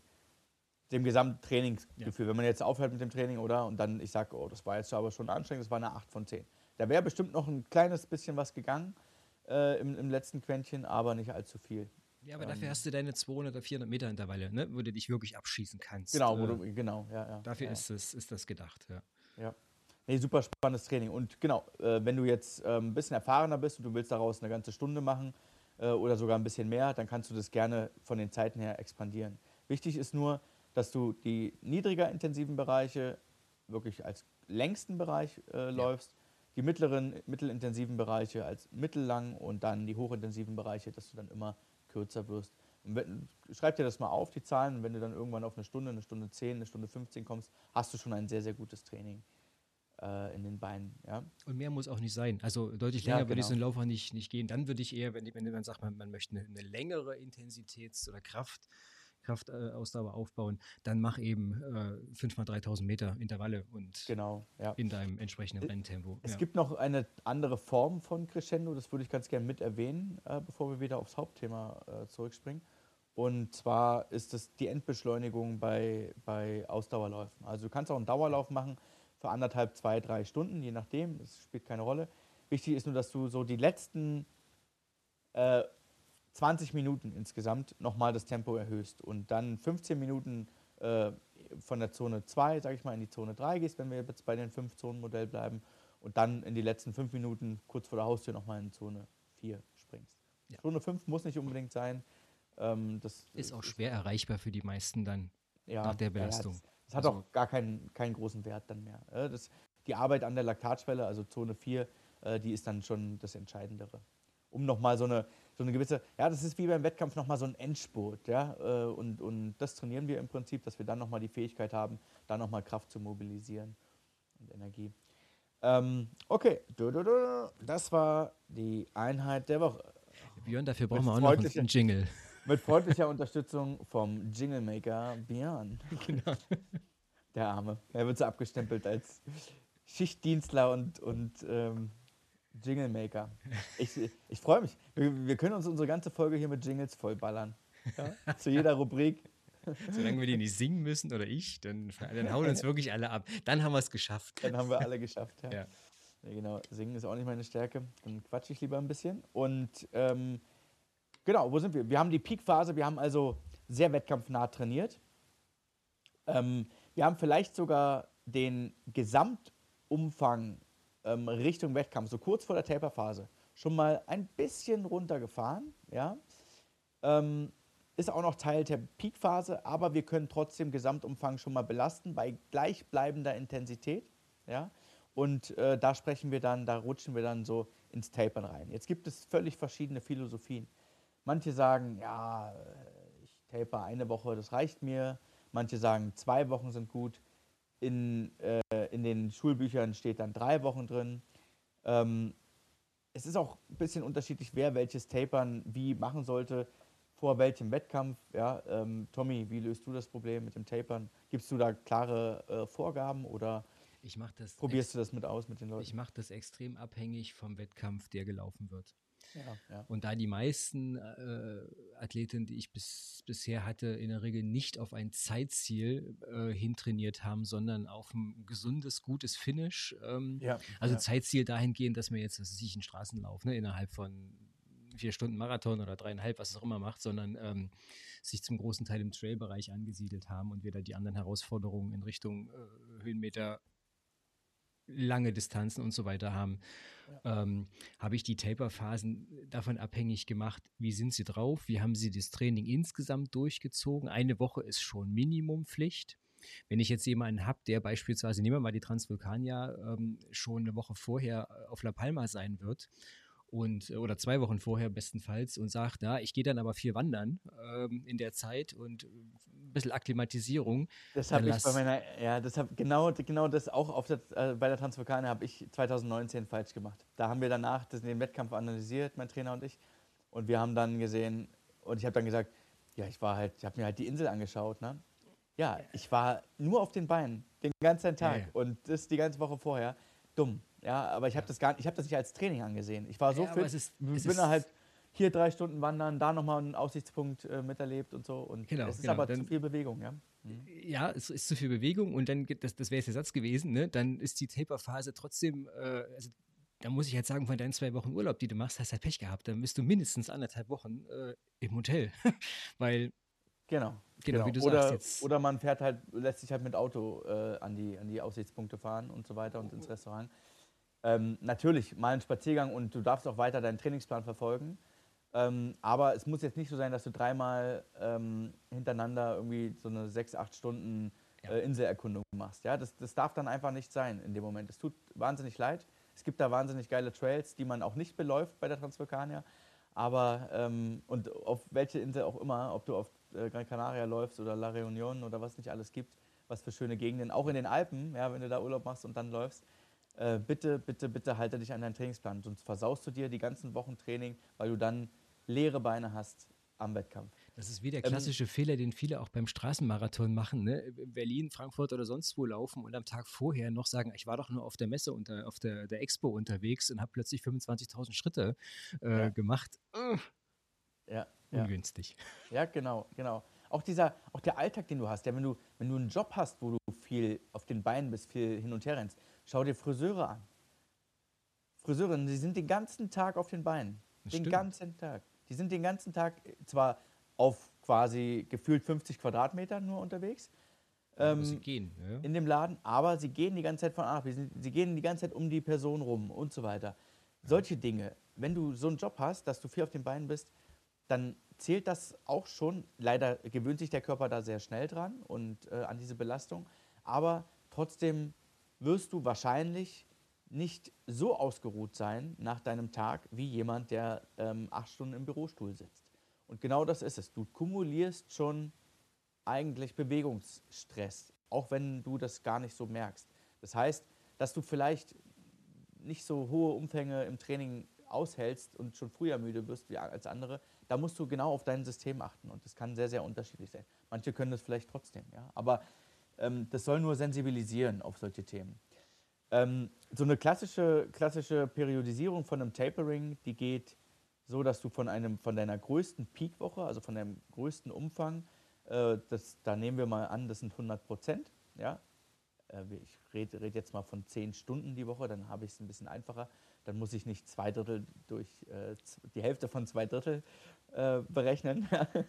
A: dem Gesamttrainingsgefühl. Wenn man jetzt aufhört mit dem Training, oder? Und dann, ich sage, oh, das war jetzt aber schon anstrengend, das war eine acht von zehn. Da wäre bestimmt noch ein kleines bisschen was gegangen äh, im, im letzten Quäntchen, aber nicht allzu viel.
B: Ja, aber
A: Ähm,
B: dafür hast du deine zweihundert oder vierhundert Meter Intervalle, ne, wo du dich wirklich abschießen kannst.
A: Genau, wo
B: Äh,
A: du, genau, ja, ja.
B: dafür
A: ja,
B: ist, es, ist das gedacht, ja.
A: ja. Nee, super spannendes Training. Und genau, äh, wenn du jetzt äh, ein bisschen erfahrener bist und du willst daraus eine ganze Stunde machen äh, oder sogar ein bisschen mehr, dann kannst du das gerne von den Zeiten her expandieren. Wichtig ist nur, dass du die niedriger intensiven Bereiche wirklich als längsten Bereich äh, läufst, die mittleren, mittelintensiven Bereiche als mittellang und dann die hochintensiven Bereiche, dass du dann immer kürzer wirst. Und wenn, schreib dir das mal auf, die Zahlen, und wenn du dann irgendwann auf eine Stunde, eine Stunde zehn, eine Stunde fünfzehn kommst, hast du schon ein sehr, sehr gutes Training äh, in den Beinen. Ja?
B: Und mehr muss auch nicht sein. Also deutlich
A: Ja,
B: länger würde
A: genau.
B: ich so einen Lauf auch nicht, nicht gehen. Dann würde ich eher, wenn, wenn man sagt, man, man möchte eine, eine längere Intensitäts- oder Kraft, Kraftausdauer äh, aufbauen, dann mach eben äh, fünf mal dreitausend Meter Intervalle und
A: Genau, ja.
B: in deinem entsprechenden Renntempo.
A: Es
B: ja.
A: gibt noch eine andere Form von Crescendo, das würde ich ganz gerne mit erwähnen, äh, bevor wir wieder aufs Hauptthema äh, zurückspringen. Und zwar ist es die Endbeschleunigung bei, bei Ausdauerläufen. Also du kannst auch einen Dauerlauf machen für anderthalb, zwei, drei Stunden, je nachdem, das spielt keine Rolle. Wichtig ist nur, dass du so die letzten äh, zwanzig Minuten insgesamt nochmal das Tempo erhöhst und dann fünfzehn Minuten äh, von der Zone zwei, sage ich mal, in die Zone drei gehst, wenn wir jetzt bei den fünf Zonen-Modell bleiben, und dann in die letzten fünf Minuten kurz vor der Haustür nochmal in Zone vier springst.
B: Ja.
A: Zone fünf muss nicht unbedingt sein. Ähm, das
B: Ist auch
A: ist,
B: schwer erreichbar für die meisten dann
A: ja,
B: nach der
A: ja, ja,
B: Belastung.
A: das, das hat
B: Also-
A: auch gar keinen, keinen großen Wert dann mehr. Äh, Das, die Arbeit an der Laktatschwelle, also Zone vier, äh, die ist dann schon das Entscheidendere. Um nochmal so eine, so eine gewisse, ja, das ist wie beim Wettkampf nochmal so ein Endspurt, ja, äh, und, und das trainieren wir im Prinzip, dass wir dann nochmal die Fähigkeit haben, da nochmal Kraft zu mobilisieren. und Energie. Ähm, okay, du, du, du. Das war die Einheit der Woche.
B: Björn, dafür
A: Mit
B: brauchen wir auch noch einen
A: freundlicher,
B: Jingle.
A: mit freundlicher Unterstützung vom Jinglemaker Björn.
B: Genau.
A: Der Arme. Er wird so abgestempelt als Schichtdienstler und, und ähm, Jinglemaker. Ich, ich freue mich. Wir, wir können uns unsere ganze Folge hier mit Jingles vollballern. Ja? Zu jeder Rubrik.
B: Solange wir die nicht singen müssen oder ich, dann, dann hauen uns wirklich alle ab. Dann haben wir es geschafft.
A: Dann haben wir alle geschafft. Ja.
B: Ja.
A: Ja, genau. Singen ist auch nicht meine Stärke. Dann quatsche ich lieber ein bisschen. Und ähm, genau, wo sind wir? Wir haben die Peak-Phase. Wir haben also sehr wettkampfnah trainiert. Ähm, wir haben vielleicht sogar den Gesamtumfang ähm, Richtung Wettkampf, so kurz vor der Taper-Phase, schon mal ein bisschen runtergefahren. Ja? Ähm, ist auch noch Teil der Peak-Phase, aber wir können trotzdem Gesamtumfang schon mal belasten bei gleichbleibender Intensität. Ja? Und äh, da sprechen wir dann, da rutschen wir dann so ins Tapern rein. Jetzt gibt es völlig verschiedene Philosophien. Manche sagen, ja, ich taper eine Woche, das reicht mir. Manche sagen, zwei Wochen sind gut. In, äh, in den Schulbüchern steht dann drei Wochen drin. Ähm, es ist auch ein bisschen unterschiedlich, wer welches Tapern wie machen sollte, vor welchem Wettkampf. Ja? Ähm, Tommy, wie löst du das Problem mit dem Tapern? Gibst du da klare äh, Vorgaben oder
B: Ich mach das
A: probierst du das mit aus mit den Leuten?
B: Ich mache das extrem abhängig vom Wettkampf, der gelaufen wird.
A: Ja, ja.
B: Und da die meisten äh, Athletinnen, die ich bis, bisher hatte, in der Regel nicht auf ein Zeitziel äh, hintrainiert haben, sondern auf ein gesundes, gutes Finish. Ähm,
A: Ja,
B: also
A: ja.
B: Zeitziel dahingehend, dass man jetzt, das ist nicht ein Straßenlauf, ne, innerhalb von vier Stunden Marathon oder dreieinhalb, was es auch immer macht, sondern ähm, sich zum großen Teil im Trailbereich angesiedelt haben und wir da die anderen Herausforderungen in Richtung äh, Höhenmeter, lange Distanzen und so weiter haben, ja. ähm, habe ich die Taper-Phasen davon abhängig gemacht, wie sind sie drauf, wie haben sie das Training insgesamt durchgezogen. Eine Woche ist schon Minimumpflicht. Wenn ich jetzt jemanden habe, der beispielsweise, nehmen wir mal die Transvulkanier, ähm, schon eine Woche vorher auf La Palma sein wird, und, oder zwei Wochen vorher bestenfalls, und sagt, na, ich gehe dann aber viel wandern ähm, in der Zeit und ein bisschen Akklimatisierung.
A: Das habe ich bei meiner, ja, das habe genau, genau das auch auf der, äh, bei der Transvulkane habe ich zwanzig neunzehn falsch gemacht. Da haben wir danach das, den Wettkampf analysiert, mein Trainer und ich, und wir haben dann gesehen, und ich habe dann gesagt, ja, ich war halt, ich habe mir halt die Insel angeschaut, ne? Ja, ich war nur auf den Beinen den ganzen Tag, ja, ja. Und das die ganze Woche vorher. Dumm, ja, aber ich habe ja. das gar, ich habe das nicht als Training angesehen. Ich war so ja, fit, es ist, es bin halt hier drei Stunden wandern, da nochmal einen Aussichtspunkt äh, miterlebt und so. Und
B: genau,
A: es ist
B: genau.
A: aber
B: Dann,
A: zu viel Bewegung, ja. Mhm.
B: Ja, es ist zu viel Bewegung und dann, das, das wäre jetzt der Satz gewesen, ne? Dann ist die Taper-Phase trotzdem, äh, also da muss ich halt sagen, von deinen zwei Wochen Urlaub, die du machst, hast du halt Pech gehabt. Dann bist du mindestens anderthalb Wochen äh, im Hotel, weil
A: Genau,
B: genau,
A: genau.
B: Wie du
A: oder,
B: sagst jetzt.
A: Oder man fährt halt, lässt sich halt mit Auto äh, an, die, an die Aussichtspunkte fahren und so weiter und ins Restaurant. Ähm, natürlich, mal einen Spaziergang und du darfst auch weiter deinen Trainingsplan verfolgen. Ähm, aber es muss jetzt nicht so sein, dass du dreimal ähm, hintereinander irgendwie so eine sechs, acht Stunden äh, Inselerkundung machst. Ja? Das, das darf dann einfach nicht sein in dem Moment. Es tut wahnsinnig leid. Es gibt da wahnsinnig geile Trails, die man auch nicht beläuft bei der Transvulkanier. Aber, ähm, und auf welche Insel auch immer, ob du auf äh, Gran Canaria läufst oder La Reunion oder was nicht alles gibt, was für schöne Gegenden, auch in den Alpen, ja, wenn du da Urlaub machst und dann läufst, äh, bitte, bitte, bitte halte dich an deinen Trainingsplan, sonst versaust du dir die ganzen Wochen Training, weil du dann leere Beine hast am Wettkampf.
B: Das ist wie der klassische ähm, Fehler, den viele auch beim Straßenmarathon machen, ne? Berlin, Frankfurt oder sonst wo laufen und am Tag vorher noch sagen, ich war doch nur auf der Messe, unter, auf der, der Expo unterwegs und habe plötzlich fünfundzwanzigtausend Schritte äh, ja. gemacht. Uh,
A: ja,
B: ungünstig.
A: Ja. ja, genau, genau. Auch, dieser, auch der Alltag, den du hast, ja, wenn du, wenn du einen Job hast, wo du viel auf den Beinen bist, viel hin und her rennst, schau dir Friseure an. Friseurinnen, die sind den ganzen Tag auf den Beinen.
B: Das
A: den
B: stimmt.
A: ganzen Tag. Die sind den ganzen Tag zwar auf quasi gefühlt fünfzig Quadratmetern nur unterwegs.
B: Ja,
A: ähm,
B: aber sie gehen. Ja.
A: In dem Laden, aber sie gehen die ganze Zeit von A nach B. Sie, sie gehen die ganze Zeit um die Person rum und so weiter. Ja. Solche Dinge. Wenn du so einen Job hast, dass du viel auf den Beinen bist, dann zählt das auch schon. Leider gewöhnt sich der Körper da sehr schnell dran und äh, an diese Belastung. Aber trotzdem wirst du wahrscheinlich nicht so ausgeruht sein nach deinem Tag wie jemand, der ähm, acht Stunden im Bürostuhl sitzt. Und genau das ist es. Du kumulierst schon eigentlich Bewegungsstress, auch wenn du das gar nicht so merkst. Das heißt, dass du vielleicht nicht so hohe Umfänge im Training aushältst und schon früher müde wirst wie als andere, da musst du genau auf dein System achten und das kann sehr, sehr unterschiedlich sein. Manche können das vielleicht trotzdem, ja, aber ähm, das soll nur sensibilisieren auf solche Themen. Ähm, so eine klassische, klassische Periodisierung von einem Tapering, die geht so, dass du von, einem, von deiner größten Peakwoche, also von deinem größten Umfang, äh, das, da nehmen wir mal an, das sind hundert Prozent, ja, ich rede red jetzt mal von zehn Stunden die Woche, dann habe ich es ein bisschen einfacher. Dann muss ich nicht zwei Drittel durch äh, die Hälfte von zwei Drittel äh, berechnen.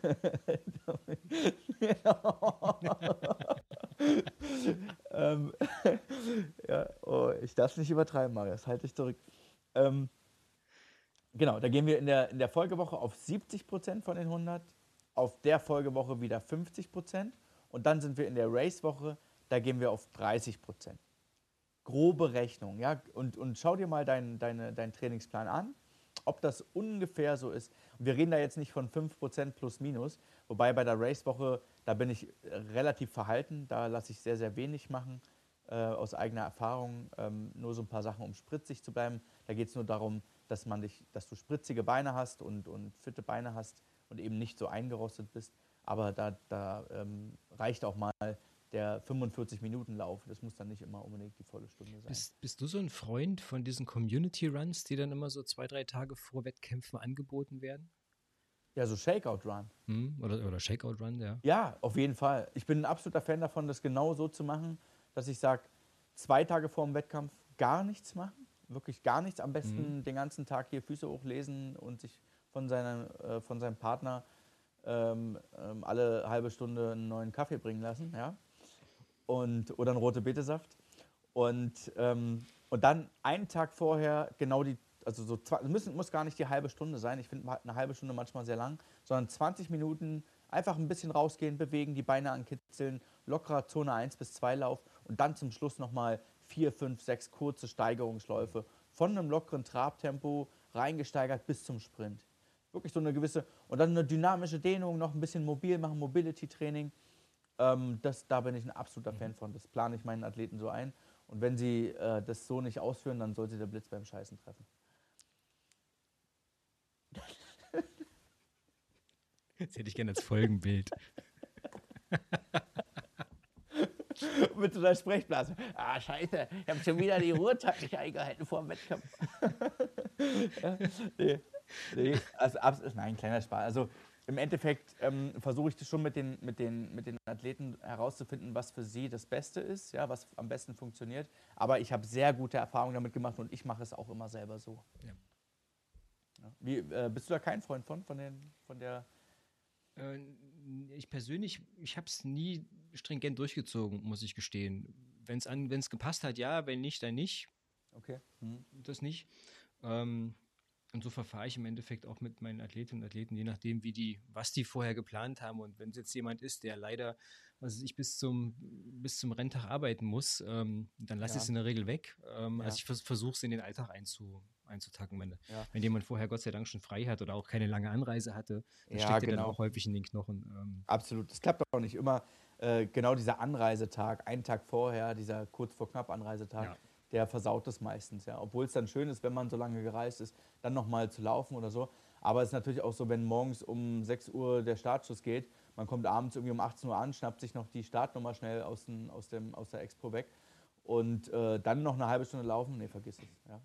A: ähm, ja, oh, ich darf es nicht übertreiben, Marius, halte ich zurück. Ähm, genau, da gehen wir in der, in der Folgewoche auf siebzig Prozent von den hundert, auf der Folgewoche wieder fünfzig Prozent und dann sind wir in der Race-Woche, da gehen wir auf dreißig Prozent. Grobe Rechnung, ja, und, und schau dir mal deinen deine, dein Trainingsplan an, ob das ungefähr so ist. Und wir reden da jetzt nicht von fünf Prozent plus minus, wobei bei der Race-Woche, da bin ich relativ verhalten, da lasse ich sehr, sehr wenig machen, äh, aus eigener Erfahrung, ähm, nur so ein paar Sachen, um spritzig zu bleiben. Da geht es nur darum, dass, man dich, dass du spritzige Beine hast und, und fitte Beine hast und eben nicht so eingerostet bist, aber da, da ähm, reicht auch mal der fünfundvierzig-Minuten-Lauf. Das muss dann nicht immer unbedingt die volle Stunde sein.
B: Bist, bist du so ein Freund von diesen Community-Runs, die dann immer so zwei, drei Tage vor Wettkämpfen angeboten werden?
A: Ja, so Shakeout-Run.
B: Hm, oder oder Shakeout-Run, ja.
A: Ja, auf jeden Fall. Ich bin ein absoluter Fan davon, das genau so zu machen, dass ich sage, zwei Tage vor dem Wettkampf gar nichts machen. Wirklich gar nichts. Am besten mhm. den ganzen Tag hier Füße hochlesen und sich von, seiner, äh, von seinem Partner ähm, ähm, alle halbe Stunde einen neuen Kaffee bringen lassen. Ja? Und, oder einen rote Betesaft. Und, ähm, und dann einen Tag vorher genau die, also so zwei, müssen, muss gar nicht die halbe Stunde sein, ich finde eine halbe Stunde manchmal sehr lang, sondern zwanzig Minuten einfach ein bisschen rausgehen, bewegen, die Beine ankitzeln, lockerer Zone eins bis zwei Lauf und dann zum Schluss nochmal vier, fünf, sechs kurze Steigerungsläufe von einem lockeren Trabtempo reingesteigert bis zum Sprint. Wirklich so eine gewisse, und dann eine dynamische Dehnung, noch ein bisschen mobil machen, Mobility-Training. Ähm, das, da bin ich ein absoluter Fan von. Das plane ich meinen Athleten so ein. Und wenn sie äh, das so nicht ausführen, dann sollte der Blitz beim Scheißen treffen.
B: Das hätte ich gerne als Folgenbild.
A: Mit so einer Sprechblase. Ah, scheiße, ich habe schon wieder die Ruhetag nicht eingehalten vor dem Wettkampf. ja, nee, nee, also absolut, nein, kleiner Spaß. Also im Endeffekt ähm, versuche ich das schon mit den, mit, den, mit den Athleten herauszufinden, was für sie das Beste ist, ja, was am besten funktioniert. Aber ich habe sehr gute Erfahrungen damit gemacht und ich mache es auch immer selber so. Ja. Ja. Wie, äh, bist du da kein Freund von, von, den, von der...
B: Äh, ich persönlich, ich habe es nie stringent durchgezogen, muss ich gestehen. Wenn es wenn es gepasst hat, ja, wenn nicht, dann nicht.
A: Okay. Mhm.
B: Das nicht. Ähm, Und so verfahre ich im Endeffekt auch mit meinen Athletinnen und Athleten, je nachdem, wie die, was die vorher geplant haben. Und wenn es jetzt jemand ist, der leider, was weiß ich, bis zum, bis zum Renntag arbeiten muss, ähm, dann lasse ich
A: Ja.
B: es in der Regel weg. Ähm,
A: Ja.
B: Also ich vers versuche es in den Alltag einzu, einzutacken. Wenn,
A: Ja.
B: wenn jemand vorher Gott sei Dank schon frei hat oder auch keine lange Anreise hatte, dann
A: Ja,
B: steckt er
A: genau.
B: dann auch häufig in den Knochen. Ähm,
A: Absolut. Das klappt auch nicht immer. Äh, genau dieser Anreisetag, einen Tag vorher, dieser kurz vor knapp Anreisetag,
B: Ja.
A: der versaut es meistens. Ja. Obwohl es dann schön ist, wenn man so lange gereist ist, dann nochmal zu laufen oder so. Aber es ist natürlich auch so, wenn morgens um sechs Uhr der Startschuss geht, man kommt abends irgendwie um achtzehn Uhr an, schnappt sich noch die Startnummer schnell aus, den, aus, dem, aus der Expo weg und äh, dann noch eine halbe Stunde laufen, nee, vergiss es. Ja,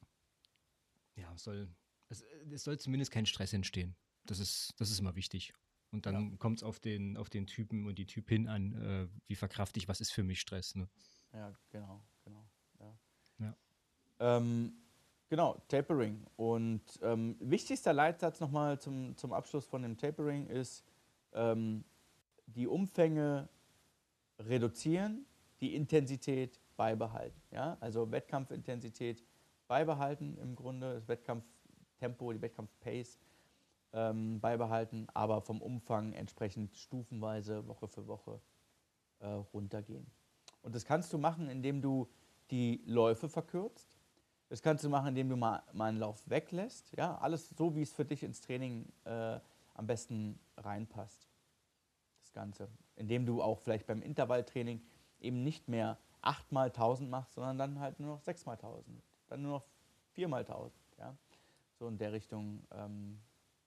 B: ja, es soll, es, es soll zumindest kein Stress entstehen. Das ist, das ist immer wichtig. Und dann
A: Ja.
B: kommt es auf den, auf den Typen und die Typin an, äh, wie verkrafte ich, was ist für mich Stress. Ne?
A: ja genau, genau. Ja.
B: Ja.
A: Ähm, genau, Tapering. Und ähm, wichtigster Leitsatz nochmal zum, zum Abschluss von dem Tapering ist, ähm, die Umfänge reduzieren, die Intensität beibehalten. Ja? Also Wettkampfintensität beibehalten im Grunde, das Wettkampftempo, die Wettkampfpace ähm, beibehalten, aber vom Umfang entsprechend stufenweise Woche für Woche äh, runtergehen. Und das kannst du machen, indem du die Läufe verkürzt. Das kannst du machen, indem du mal, mal einen Lauf weglässt. Ja? Alles so, wie es für dich ins Training äh, am besten reinpasst. Das Ganze. Indem du auch vielleicht beim Intervalltraining eben nicht mehr acht mal tausend machst, sondern dann halt nur noch sechs mal tausend, dann nur noch vier mal tausend. Ja? So in der Richtung ähm,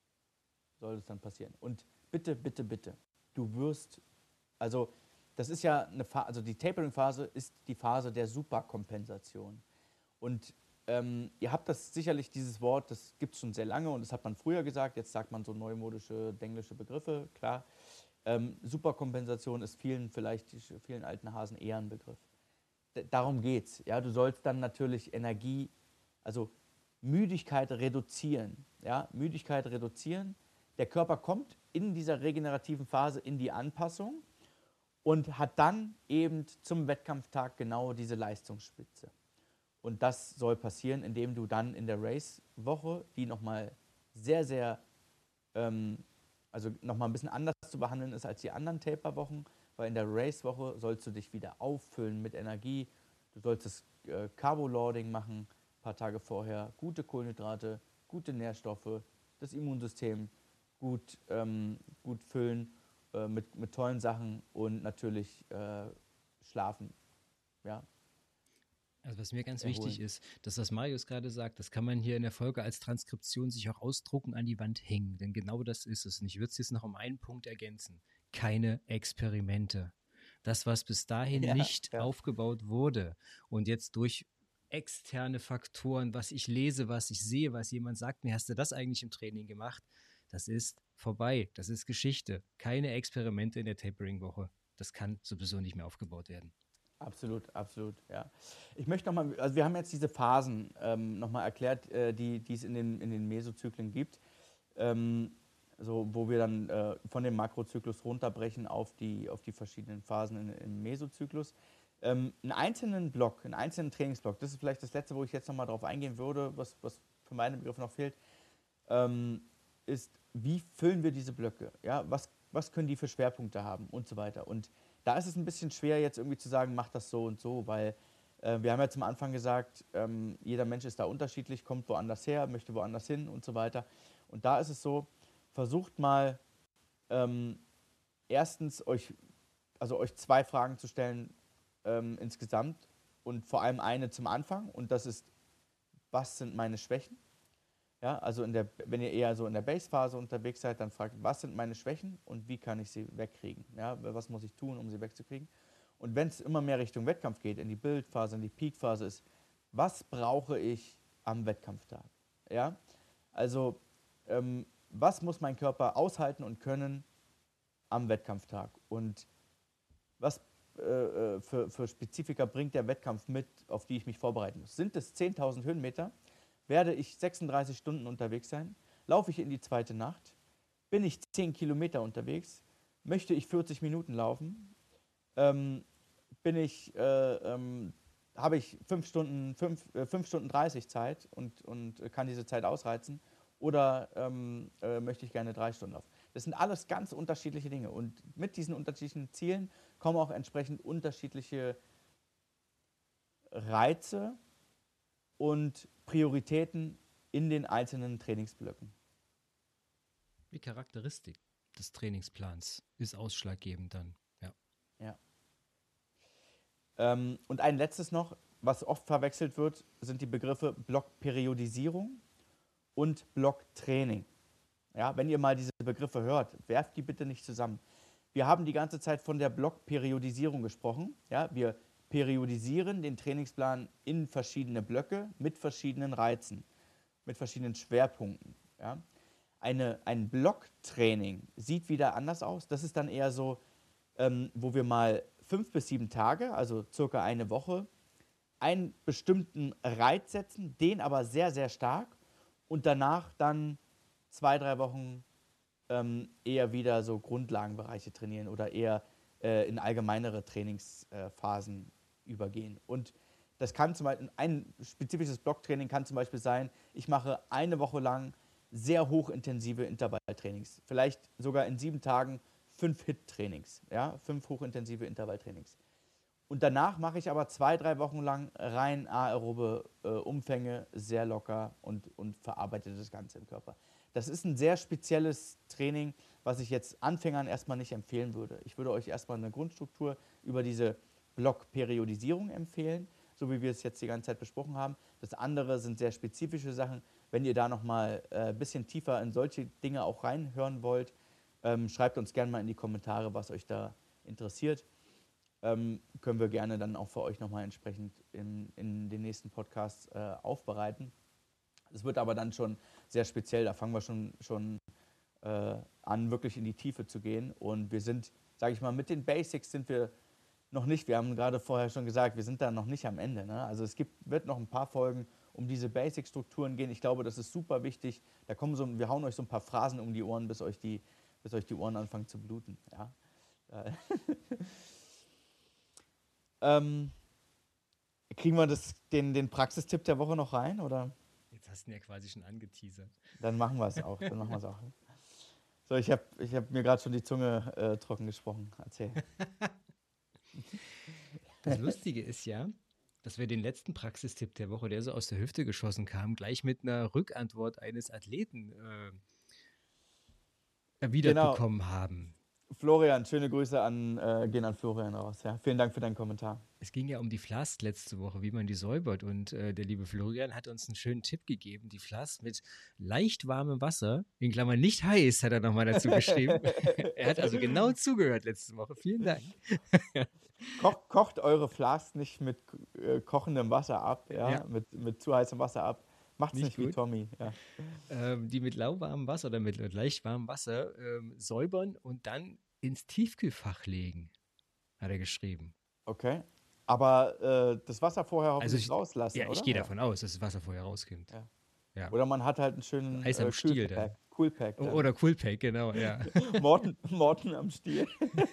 A: soll es dann passieren. Und bitte, bitte, bitte, du wirst, also das ist ja eine Phase, also die Tapering-Phase ist die Phase der Superkompensation. Und ähm, ihr habt das sicherlich, dieses Wort, das gibt es schon sehr lange und das hat man früher gesagt, jetzt sagt man so neumodische, englische Begriffe, klar. Ähm, Superkompensation ist vielen, vielleicht vielen alten Hasen eher ein Begriff. D- darum geht's. Ja? Du sollst dann natürlich Energie, also Müdigkeit reduzieren. Ja? Müdigkeit reduzieren. Der Körper kommt in dieser regenerativen Phase in die Anpassung und hat dann eben zum Wettkampftag genau diese Leistungsspitze. Und das soll passieren, indem du dann in der Race-Woche, die nochmal sehr, sehr, ähm, also nochmal ein bisschen anders zu behandeln ist als die anderen Taper-Wochen, weil in der Race-Woche sollst du dich wieder auffüllen mit Energie. Du sollst das äh, Carbo-Loading machen, ein paar Tage vorher, gute Kohlenhydrate, gute Nährstoffe, das Immunsystem gut, ähm, gut füllen äh, mit, mit tollen Sachen und natürlich äh, schlafen. Ja,
B: Also was mir ganz wichtig
A: erholen.
B: ist, dass was Marius gerade sagt, das kann man hier in der Folge als Transkription sich auch ausdrucken, an die Wand hängen. Denn genau das ist es. Und ich würde es jetzt noch um einen Punkt ergänzen. Keine Experimente. Das, was bis dahin
A: Ja,
B: nicht
A: ja.
B: aufgebaut wurde und jetzt durch externe Faktoren, was ich lese, was ich sehe, was jemand sagt mir, hast du das eigentlich im Training gemacht? Das ist vorbei. Das ist Geschichte. Keine Experimente in der Tapering-Woche. Das kann sowieso nicht mehr aufgebaut werden.
A: Absolut, absolut, ja. Ich möchte nochmal, also wir haben jetzt diese Phasen ähm, nochmal erklärt, äh, die, die es in den, in den Mesozyklen gibt, ähm, so, wo wir dann äh, von dem Makrozyklus runterbrechen auf die, auf die verschiedenen Phasen in, im Mesozyklus. Ähm, einen einzelnen Block, einen einzelnen Trainingsblock, das ist vielleicht das Letzte, wo ich jetzt nochmal drauf eingehen würde, was, was für meine Begriffe noch fehlt, ähm, ist, wie füllen wir diese Blöcke? Ja, was, was können die für Schwerpunkte haben und so weiter. Und da ist es ein bisschen schwer, jetzt irgendwie zu sagen, mach das so und so, weil äh, wir haben ja zum Anfang gesagt, ähm, jeder Mensch ist da unterschiedlich, kommt woanders her, möchte woanders hin und so weiter. Und da ist es so, versucht mal ähm, erstens euch, also euch zwei Fragen zu stellen ähm, insgesamt und vor allem eine zum Anfang und das ist, was sind meine Schwächen? Ja, also in der, wenn ihr eher so in der Base-Phase unterwegs seid, dann fragt, was sind meine Schwächen und wie kann ich sie wegkriegen? Ja, was muss ich tun, um sie wegzukriegen? Und wenn es immer mehr Richtung Wettkampf geht, in die Build-Phase, in die Peak-Phase ist, was brauche ich am Wettkampftag? Ja, also ähm, was muss mein Körper aushalten und können am Wettkampftag? Und was äh, äh, für, für Spezifika bringt der Wettkampf mit, auf die ich mich vorbereiten muss? Sind es zehntausend Höhenmeter? Werde ich sechsunddreißig Stunden unterwegs sein? Laufe ich in die zweite Nacht? Bin ich zehn Kilometer unterwegs? Möchte ich vierzig Minuten laufen? Ähm, bin ich, äh, ähm, habe ich fünf Stunden, fünf, äh, fünf Stunden dreißig Zeit und, und kann diese Zeit ausreizen? Oder ähm, äh, möchte ich gerne drei Stunden laufen? Das sind alles ganz unterschiedliche Dinge. Und mit diesen unterschiedlichen Zielen kommen auch entsprechend unterschiedliche Reize und Prioritäten in den einzelnen Trainingsblöcken.
B: Die Charakteristik des Trainingsplans ist ausschlaggebend dann. Ja.
A: Ja. Ähm, und ein letztes noch, was oft verwechselt wird, sind die Begriffe Blockperiodisierung und Blocktraining. Ja, wenn ihr mal diese Begriffe hört, werft die bitte nicht zusammen. Wir haben die ganze Zeit von der Blockperiodisierung gesprochen. Ja, wir periodisieren den Trainingsplan in verschiedene Blöcke mit verschiedenen Reizen, mit verschiedenen Schwerpunkten. Ja. Eine, ein Blocktraining sieht wieder anders aus. Das ist dann eher so, ähm, wo wir mal fünf bis sieben Tage, also circa eine Woche, einen bestimmten Reiz setzen, den aber sehr, sehr stark und danach dann zwei, drei Wochen ähm, eher wieder so Grundlagenbereiche trainieren oder eher äh, in allgemeinere Trainingsphasen äh, übergehen. Und das kann zum Beispiel, ein spezifisches Blocktraining kann zum Beispiel sein, ich mache eine Woche lang sehr hochintensive Intervalltrainings. Vielleicht sogar in sieben Tagen fünf Hit-Trainings, ja, fünf hochintensive Intervalltrainings. Und danach mache ich aber zwei, drei Wochen lang rein aerobe äh, Umfänge, sehr locker und, und verarbeite das Ganze im Körper. Das ist ein sehr spezielles Training, was ich jetzt Anfängern erstmal nicht empfehlen würde. Ich würde euch erstmal eine Grundstruktur über diese Blockperiodisierung empfehlen, so wie wir es jetzt die ganze Zeit besprochen haben. Das andere sind sehr spezifische Sachen. Wenn ihr da nochmal ein äh, bisschen tiefer in solche Dinge auch reinhören wollt, ähm, schreibt uns gerne mal in die Kommentare, was euch da interessiert. Ähm, können wir gerne dann auch für euch nochmal entsprechend in, in den nächsten Podcasts äh, aufbereiten. Es wird aber dann schon sehr speziell, da fangen wir schon, schon äh, an, wirklich in die Tiefe zu gehen. Und wir sind, sage ich mal, mit den Basics sind wir noch nicht, wir haben gerade vorher schon gesagt, wir sind da noch nicht am Ende. Ne? Also es gibt, wird noch ein paar Folgen um diese Basic-Strukturen gehen. Ich glaube, das ist super wichtig. Da kommen so, wir hauen euch so ein paar Phrasen um die Ohren, bis euch die, bis euch die Ohren anfangen zu bluten. Ja? ähm, kriegen wir das, den, den Praxistipp der Woche noch rein, oder?
B: Jetzt hast du ihn ja quasi schon angeteasert.
A: Dann machen wir es auch. Dann machen wir es auch. So, ich habe ich hab mir gerade schon die Zunge äh, trocken gesprochen. Erzähl.
B: Das Lustige ist ja, dass wir den letzten Praxistipp der Woche, der so aus der Hüfte geschossen kam, gleich mit einer Rückantwort eines Athleten äh, erwidert
A: Genau.
B: bekommen haben.
A: Florian, schöne Grüße an, äh, gehen an Florian raus. Ja? Vielen Dank für deinen Kommentar.
B: Es ging ja um die Flask letzte Woche, wie man die säubert. Und äh, der liebe Florian hat uns einen schönen Tipp gegeben. Die Flask mit leicht warmem Wasser, in Klammern nicht heiß, hat er nochmal dazu geschrieben. Er hat also genau zugehört letzte Woche. Vielen Dank.
A: Koch, kocht eure Flask nicht mit äh, kochendem Wasser ab, ja?
B: Ja.
A: Mit, mit zu heißem Wasser ab. Macht's
B: Nicht
A: nicht, wie
B: gut.
A: Tommy. Ja.
B: Ähm, die mit lauwarmem Wasser oder mit leicht warmem Wasser ähm, säubern und dann ins Tiefkühlfach legen, hat er geschrieben.
A: Okay. Aber äh, das Wasser vorher
B: Also
A: hoffentlich
B: ich-
A: rauslassen,
B: Ja,
A: oder?
B: ich gehe davon aus, dass das Wasser vorher rauskommt.
A: Ja.
B: Ja.
A: Oder man hat halt einen schönen
B: Eis am
A: äh,
B: Stiel
A: Coolpack. Coolpack
B: O-
A: dann.
B: Oder Coolpack, genau, ja.
A: Morten, Morten am Stiel.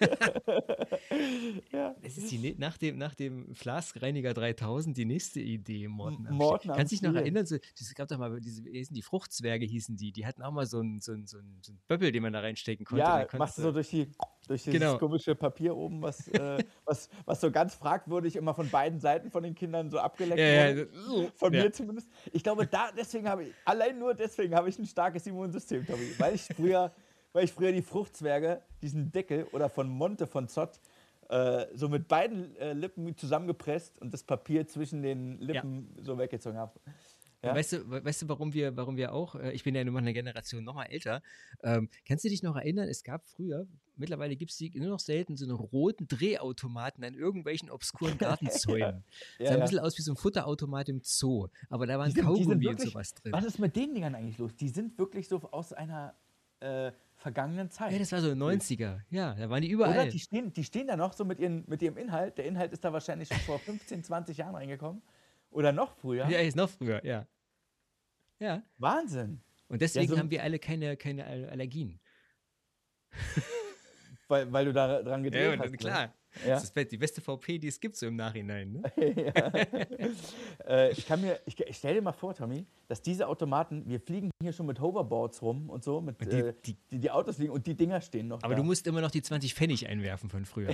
B: Das ist die, ne- nach dem, nach dem Flask-Reiniger dreitausend die nächste Idee, Morten am
A: Morten
B: Stiel.
A: am
B: Kannst du dich noch
A: Stiel.
B: erinnern, so, es gab doch mal, diese, wie hießen die Fruchtzwerge hießen die, die hatten auch mal so einen so einen- so einen- so einen Böppel, den man da reinstecken konnte.
A: Ja,
B: Dann konntest
A: machst du so durch, die, durch dieses
B: Genau.
A: komische Papier oben, was, äh, was, was so ganz fragwürdig immer von beiden Seiten von den Kindern so abgeleckt
B: Ja,
A: wurde.
B: ja, so-
A: Von
B: ja.
A: mir zumindest. Ich glaube, da, deswegen habe ich, allein nur deswegen habe ich ein starkes Immunsystem, Tommy. Weil ich früher, weil ich früher die Fruchtzwerge, diesen Deckel oder von Monte von Zott, äh, so mit beiden äh, Lippen zusammengepresst und das Papier zwischen den Lippen so weggezogen habe. Ja?
B: Weißt du, we- weißt du, warum wir, warum wir auch, äh, ich bin ja nur noch eine Generation noch mal älter, ähm, kannst du dich noch erinnern, es gab früher, mittlerweile gibt es die nur noch selten, so einen roten Drehautomaten an irgendwelchen obskuren Gartenzäunen.
A: Ja,
B: Sah ein
A: ja.
B: bisschen aus wie so ein Futterautomat im Zoo, aber da waren
A: Die sind- die sind
B: Kaugummi und
A: wirklich-
B: sowas drin.
A: Was ist mit den Dingern eigentlich los? Die sind wirklich so aus einer äh, vergangenen Zeit.
B: Ja, das war so neunziger, ja, da waren die
A: Oder
B: überall.
A: die stehen, die stehen da noch so mit, ihren, mit ihrem Inhalt. Der Inhalt ist da wahrscheinlich schon vor fünfzehn, zwanzig Jahren reingekommen. Oder noch früher.
B: Ja, ist noch früher, ja. Ja,
A: Wahnsinn.
B: und deswegen
A: Ja, so-
B: haben wir alle keine, keine All- Allergien.
A: Weil, weil du da dran gedreht
B: Ja,
A: hast. ne?
B: klar.
A: Ja.
B: Das ist be- die beste V P, die es gibt so im Nachhinein. Ne?
A: äh, ich kann mir, ich, ich stell dir mal vor, Tommy, dass diese Automaten, wir fliegen hier schon mit Hoverboards rum und so, mit,
B: Und die-
A: äh,
B: die-
A: die, die Autos liegen und die Dinger stehen noch
B: Aber
A: da.
B: du musst immer noch die zwanzig Pfennig einwerfen von früher.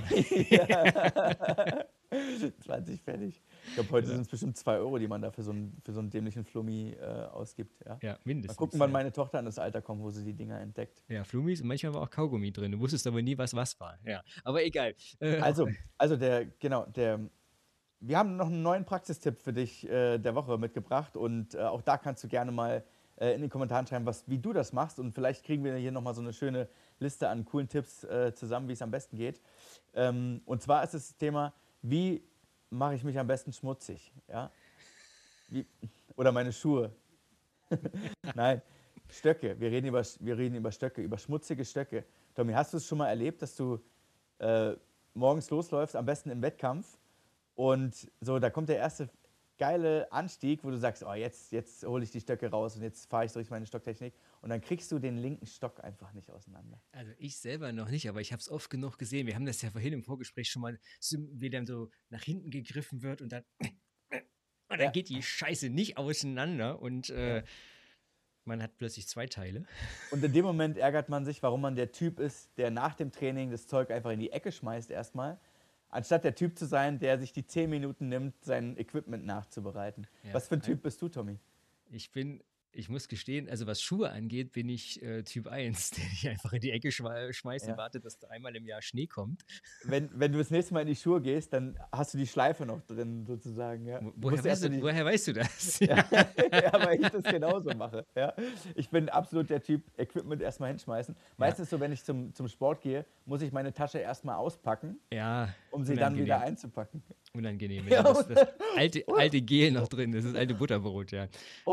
A: zwanzig Pfennig. Ich glaube, heute sind es bestimmt zwei Euro, die man da für so einen, für so einen dämlichen Flummi äh, ausgibt. Ja.
B: Ja,
A: Mal
B: mindestens.
A: gucken, wann
B: ja.
A: meine Tochter an das Alter kommt, wo sie die Dinger entdeckt.
B: Ja, Flummis und manchmal war auch Kaugummi drin. Du wusstest aber nie, was was war. Ja, aber egal. Äh,
A: Also, also der, genau, der, wir haben noch einen neuen Praxistipp für dich äh, der Woche mitgebracht und äh, auch da kannst du gerne mal äh, in den Kommentaren schreiben, was, wie du das machst und vielleicht kriegen wir hier nochmal so eine schöne Liste an coolen Tipps äh, zusammen, wie es am besten geht. Ähm, und zwar ist es das Thema, wie mache ich mich am besten schmutzig? Ja? Wie, oder meine Schuhe. Nein, Stöcke. Wir reden, über, wir reden über Stöcke, über schmutzige Stöcke. Tommy, hast du es schon mal erlebt, dass du äh, morgens losläufst, am besten im Wettkampf und so, da kommt der erste geile Anstieg, wo du sagst, oh, jetzt, jetzt hole ich die Stöcke raus und jetzt fahre ich durch meine Stocktechnik und dann kriegst du den linken Stock einfach nicht auseinander.
B: Also ich selber noch nicht, aber ich habe es oft genug gesehen. Wir haben das ja vorhin im Vorgespräch schon mal, so- wie dann so nach hinten gegriffen wird und dann, und dann
A: Ja.
B: geht die Scheiße nicht auseinander und äh, man hat plötzlich zwei Teile.
A: Und in dem Moment ärgert man sich, warum man der Typ ist, der nach dem Training das Zeug einfach in die Ecke schmeißt erstmal, anstatt der Typ zu sein, der sich die zehn Minuten nimmt, sein Equipment nachzubereiten.
B: Ja.
A: Was für ein Typ bist du, Tommy?
B: Ich bin ich muss gestehen, also was Schuhe angeht, bin ich äh, Typ eins, der dich einfach in die Ecke schme- schmeißt
A: Ja.
B: und wartet, dass einmal im Jahr Schnee kommt.
A: Wenn, wenn du das nächste Mal in die Schuhe gehst, dann hast du die Schleife noch drin, sozusagen. Ja.
B: Wo-
A: Du
B: Woher
A: musst erst
B: weißt, du,
A: die,
B: woher weißt du das?
A: ja, ja, weil ich das genauso mache. Ja. Ich bin absolut der Typ, Equipment erstmal hinschmeißen. Meistens so, wenn ich zum, zum Sport gehe, muss ich meine Tasche erstmal auspacken,
B: Ja,
A: um sie dann
B: unangenehm.
A: wieder einzupacken.
B: Unangenehm.
A: Ja,
B: Ja, das, das
A: und-
B: alte, alte Gel noch drin, das ist alte Butterbrot, ja.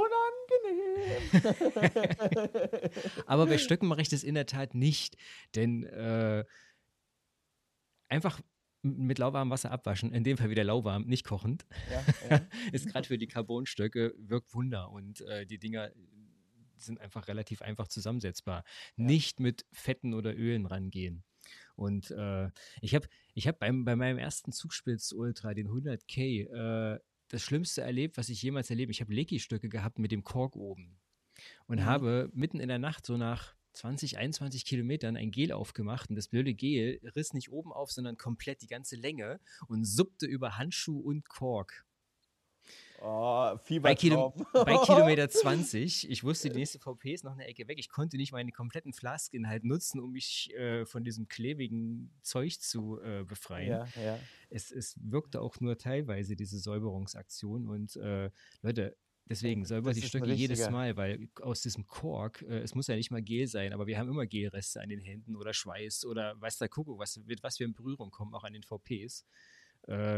A: Unangenehm.
B: Aber bei Stöcken mache ich das in der Tat nicht, denn äh, einfach m- mit lauwarmem Wasser abwaschen, in dem Fall wieder lauwarm, nicht kochend,
A: Ja, ja.
B: ist gerade für die Carbon-Stöcke wirkt Wunder und äh, die Dinger sind einfach relativ einfach zusammensetzbar. Nicht mit Fetten oder Ölen rangehen. Und äh, ich habe ich hab beim, bei meinem ersten Zugspitz-Ultra, den hundert K, äh, das Schlimmste erlebt, was ich jemals erlebt. Ich habe Lecky-Stöcke gehabt mit dem Kork oben und
A: Mhm.
B: habe mitten in der Nacht so nach zwanzig, einundzwanzig Kilometern ein Gel aufgemacht und das blöde Gel riss nicht oben auf, sondern komplett die ganze Länge und suppte über Handschuh und Kork.
A: Oh,
B: Bei, Kilo,
A: Fiebertraum.
B: bei Kilometer zwanzig, ich wusste, die nächste V P ist noch eine Ecke weg. Ich konnte nicht meinen kompletten Flaskinhalt nutzen, um mich äh, von diesem klebrigen Zeug zu äh, befreien.
A: Ja, ja.
B: Es, es wirkte auch nur teilweise, diese Säuberungsaktion. Und äh, Leute, deswegen säubert
A: Das
B: die
A: ist ein
B: Stöcke jedes
A: richtiger-
B: Mal, weil aus diesem Kork, äh, es muss ja nicht mal Gel sein, aber wir haben immer Gelreste an den Händen oder Schweiß oder weiß der Kuckuck, was, mit was wir in Berührung kommen, auch an den V Ps. Äh,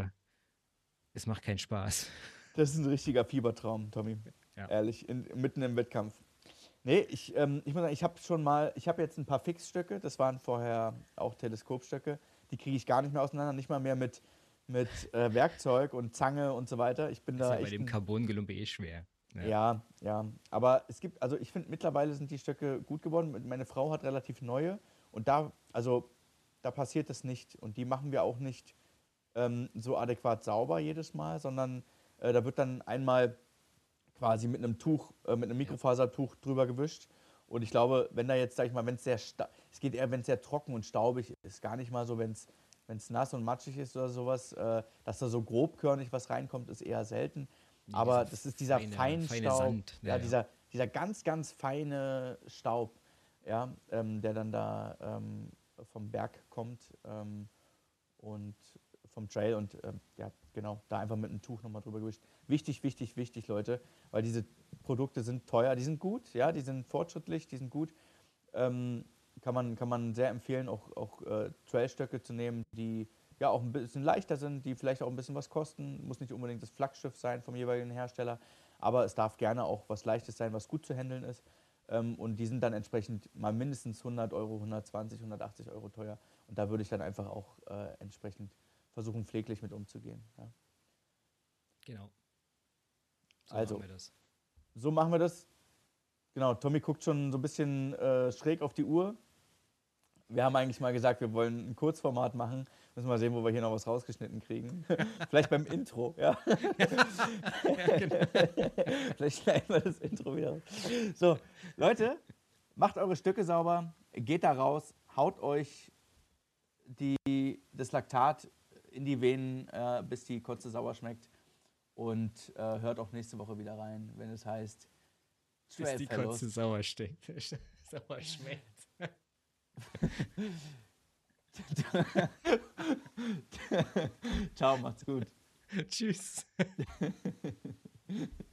B: es macht keinen Spaß.
A: Das ist ein richtiger Fiebertraum, Tommy.
B: Ja.
A: Ehrlich, in, mitten im Wettkampf. Nee, ich, ähm, ich muss sagen, ich habe schon mal, ich habe jetzt ein paar Fixstöcke, das waren vorher auch Teleskopstöcke, die kriege ich gar nicht mehr auseinander, nicht mal mehr mit, mit äh, Werkzeug und Zange und so weiter. Ich bin
B: Ist
A: da
B: ja bei
A: echt
B: dem
A: ein-
B: Carbon-Gelumpe eh schwer.
A: Ja, ja. Aber es gibt, also ich finde, mittlerweile sind die Stöcke gut geworden. Meine Frau hat relativ neue und da, also da passiert das nicht. Und die machen wir auch nicht ähm, so adäquat sauber jedes Mal, sondern äh, da wird dann einmal quasi mit einem Tuch, äh, mit einem Mikrofasertuch drüber gewischt. Und ich glaube, wenn da jetzt, sag ich mal, wenn es sehr, sta- es geht eher, wenn es sehr trocken und staubig ist, gar nicht mal so, wenn es wenn es nass und matschig ist oder sowas, äh, dass da so grobkörnig was reinkommt, ist eher selten.
B: Ja,
A: Aber
B: dieser
A: das ist dieser
B: feine-
A: Feinstaub,
B: feine Sand,
A: ja,
B: ja, ja.
A: Dieser, dieser ganz, ganz feine Staub, ja, ähm, der dann da ähm, vom Berg kommt ähm, und vom Trail und ähm, ja, genau, da einfach mit einem Tuch nochmal drüber gewischt. Wichtig, wichtig, wichtig, Leute, weil diese Produkte sind teuer, die sind gut, ja, die sind fortschrittlich, die sind gut. Ähm, kann man, kann man sehr empfehlen, auch, auch äh, Trailstöcke zu nehmen, die ja auch ein bisschen leichter sind, die vielleicht auch ein bisschen was kosten. Muss nicht unbedingt das Flaggschiff sein vom jeweiligen Hersteller, aber es darf gerne auch was Leichtes sein, was gut zu handeln ist. Ähm, und die sind dann entsprechend mal mindestens hundert Euro, hundertzwanzig, hundertachtzig Euro teuer. Und da würde ich dann einfach auch äh, entsprechend versuchen, pfleglich mit umzugehen. Ja.
B: Genau. So
A: Also.
B: machen wir das.
A: So machen wir das. Genau, Tommy guckt schon so ein bisschen äh, schräg auf die Uhr. Wir haben eigentlich mal gesagt, wir wollen ein Kurzformat machen. Müssen mal sehen, wo wir hier noch was rausgeschnitten kriegen. Vielleicht beim Intro, ja. Vielleicht schneiden wir das Intro wieder raus. So, Leute, macht eure Stücke sauber, geht da raus, haut euch die, das Laktat in die Venen, äh, bis die Kotze sauer schmeckt. Und äh, hört auch nächste Woche wieder rein, wenn es heißt
B: Bis die
A: Trailfellows.
B: Kotze sauer steckt. Sauer schmeckt.
A: Ciao, macht's gut.
B: Tschüss.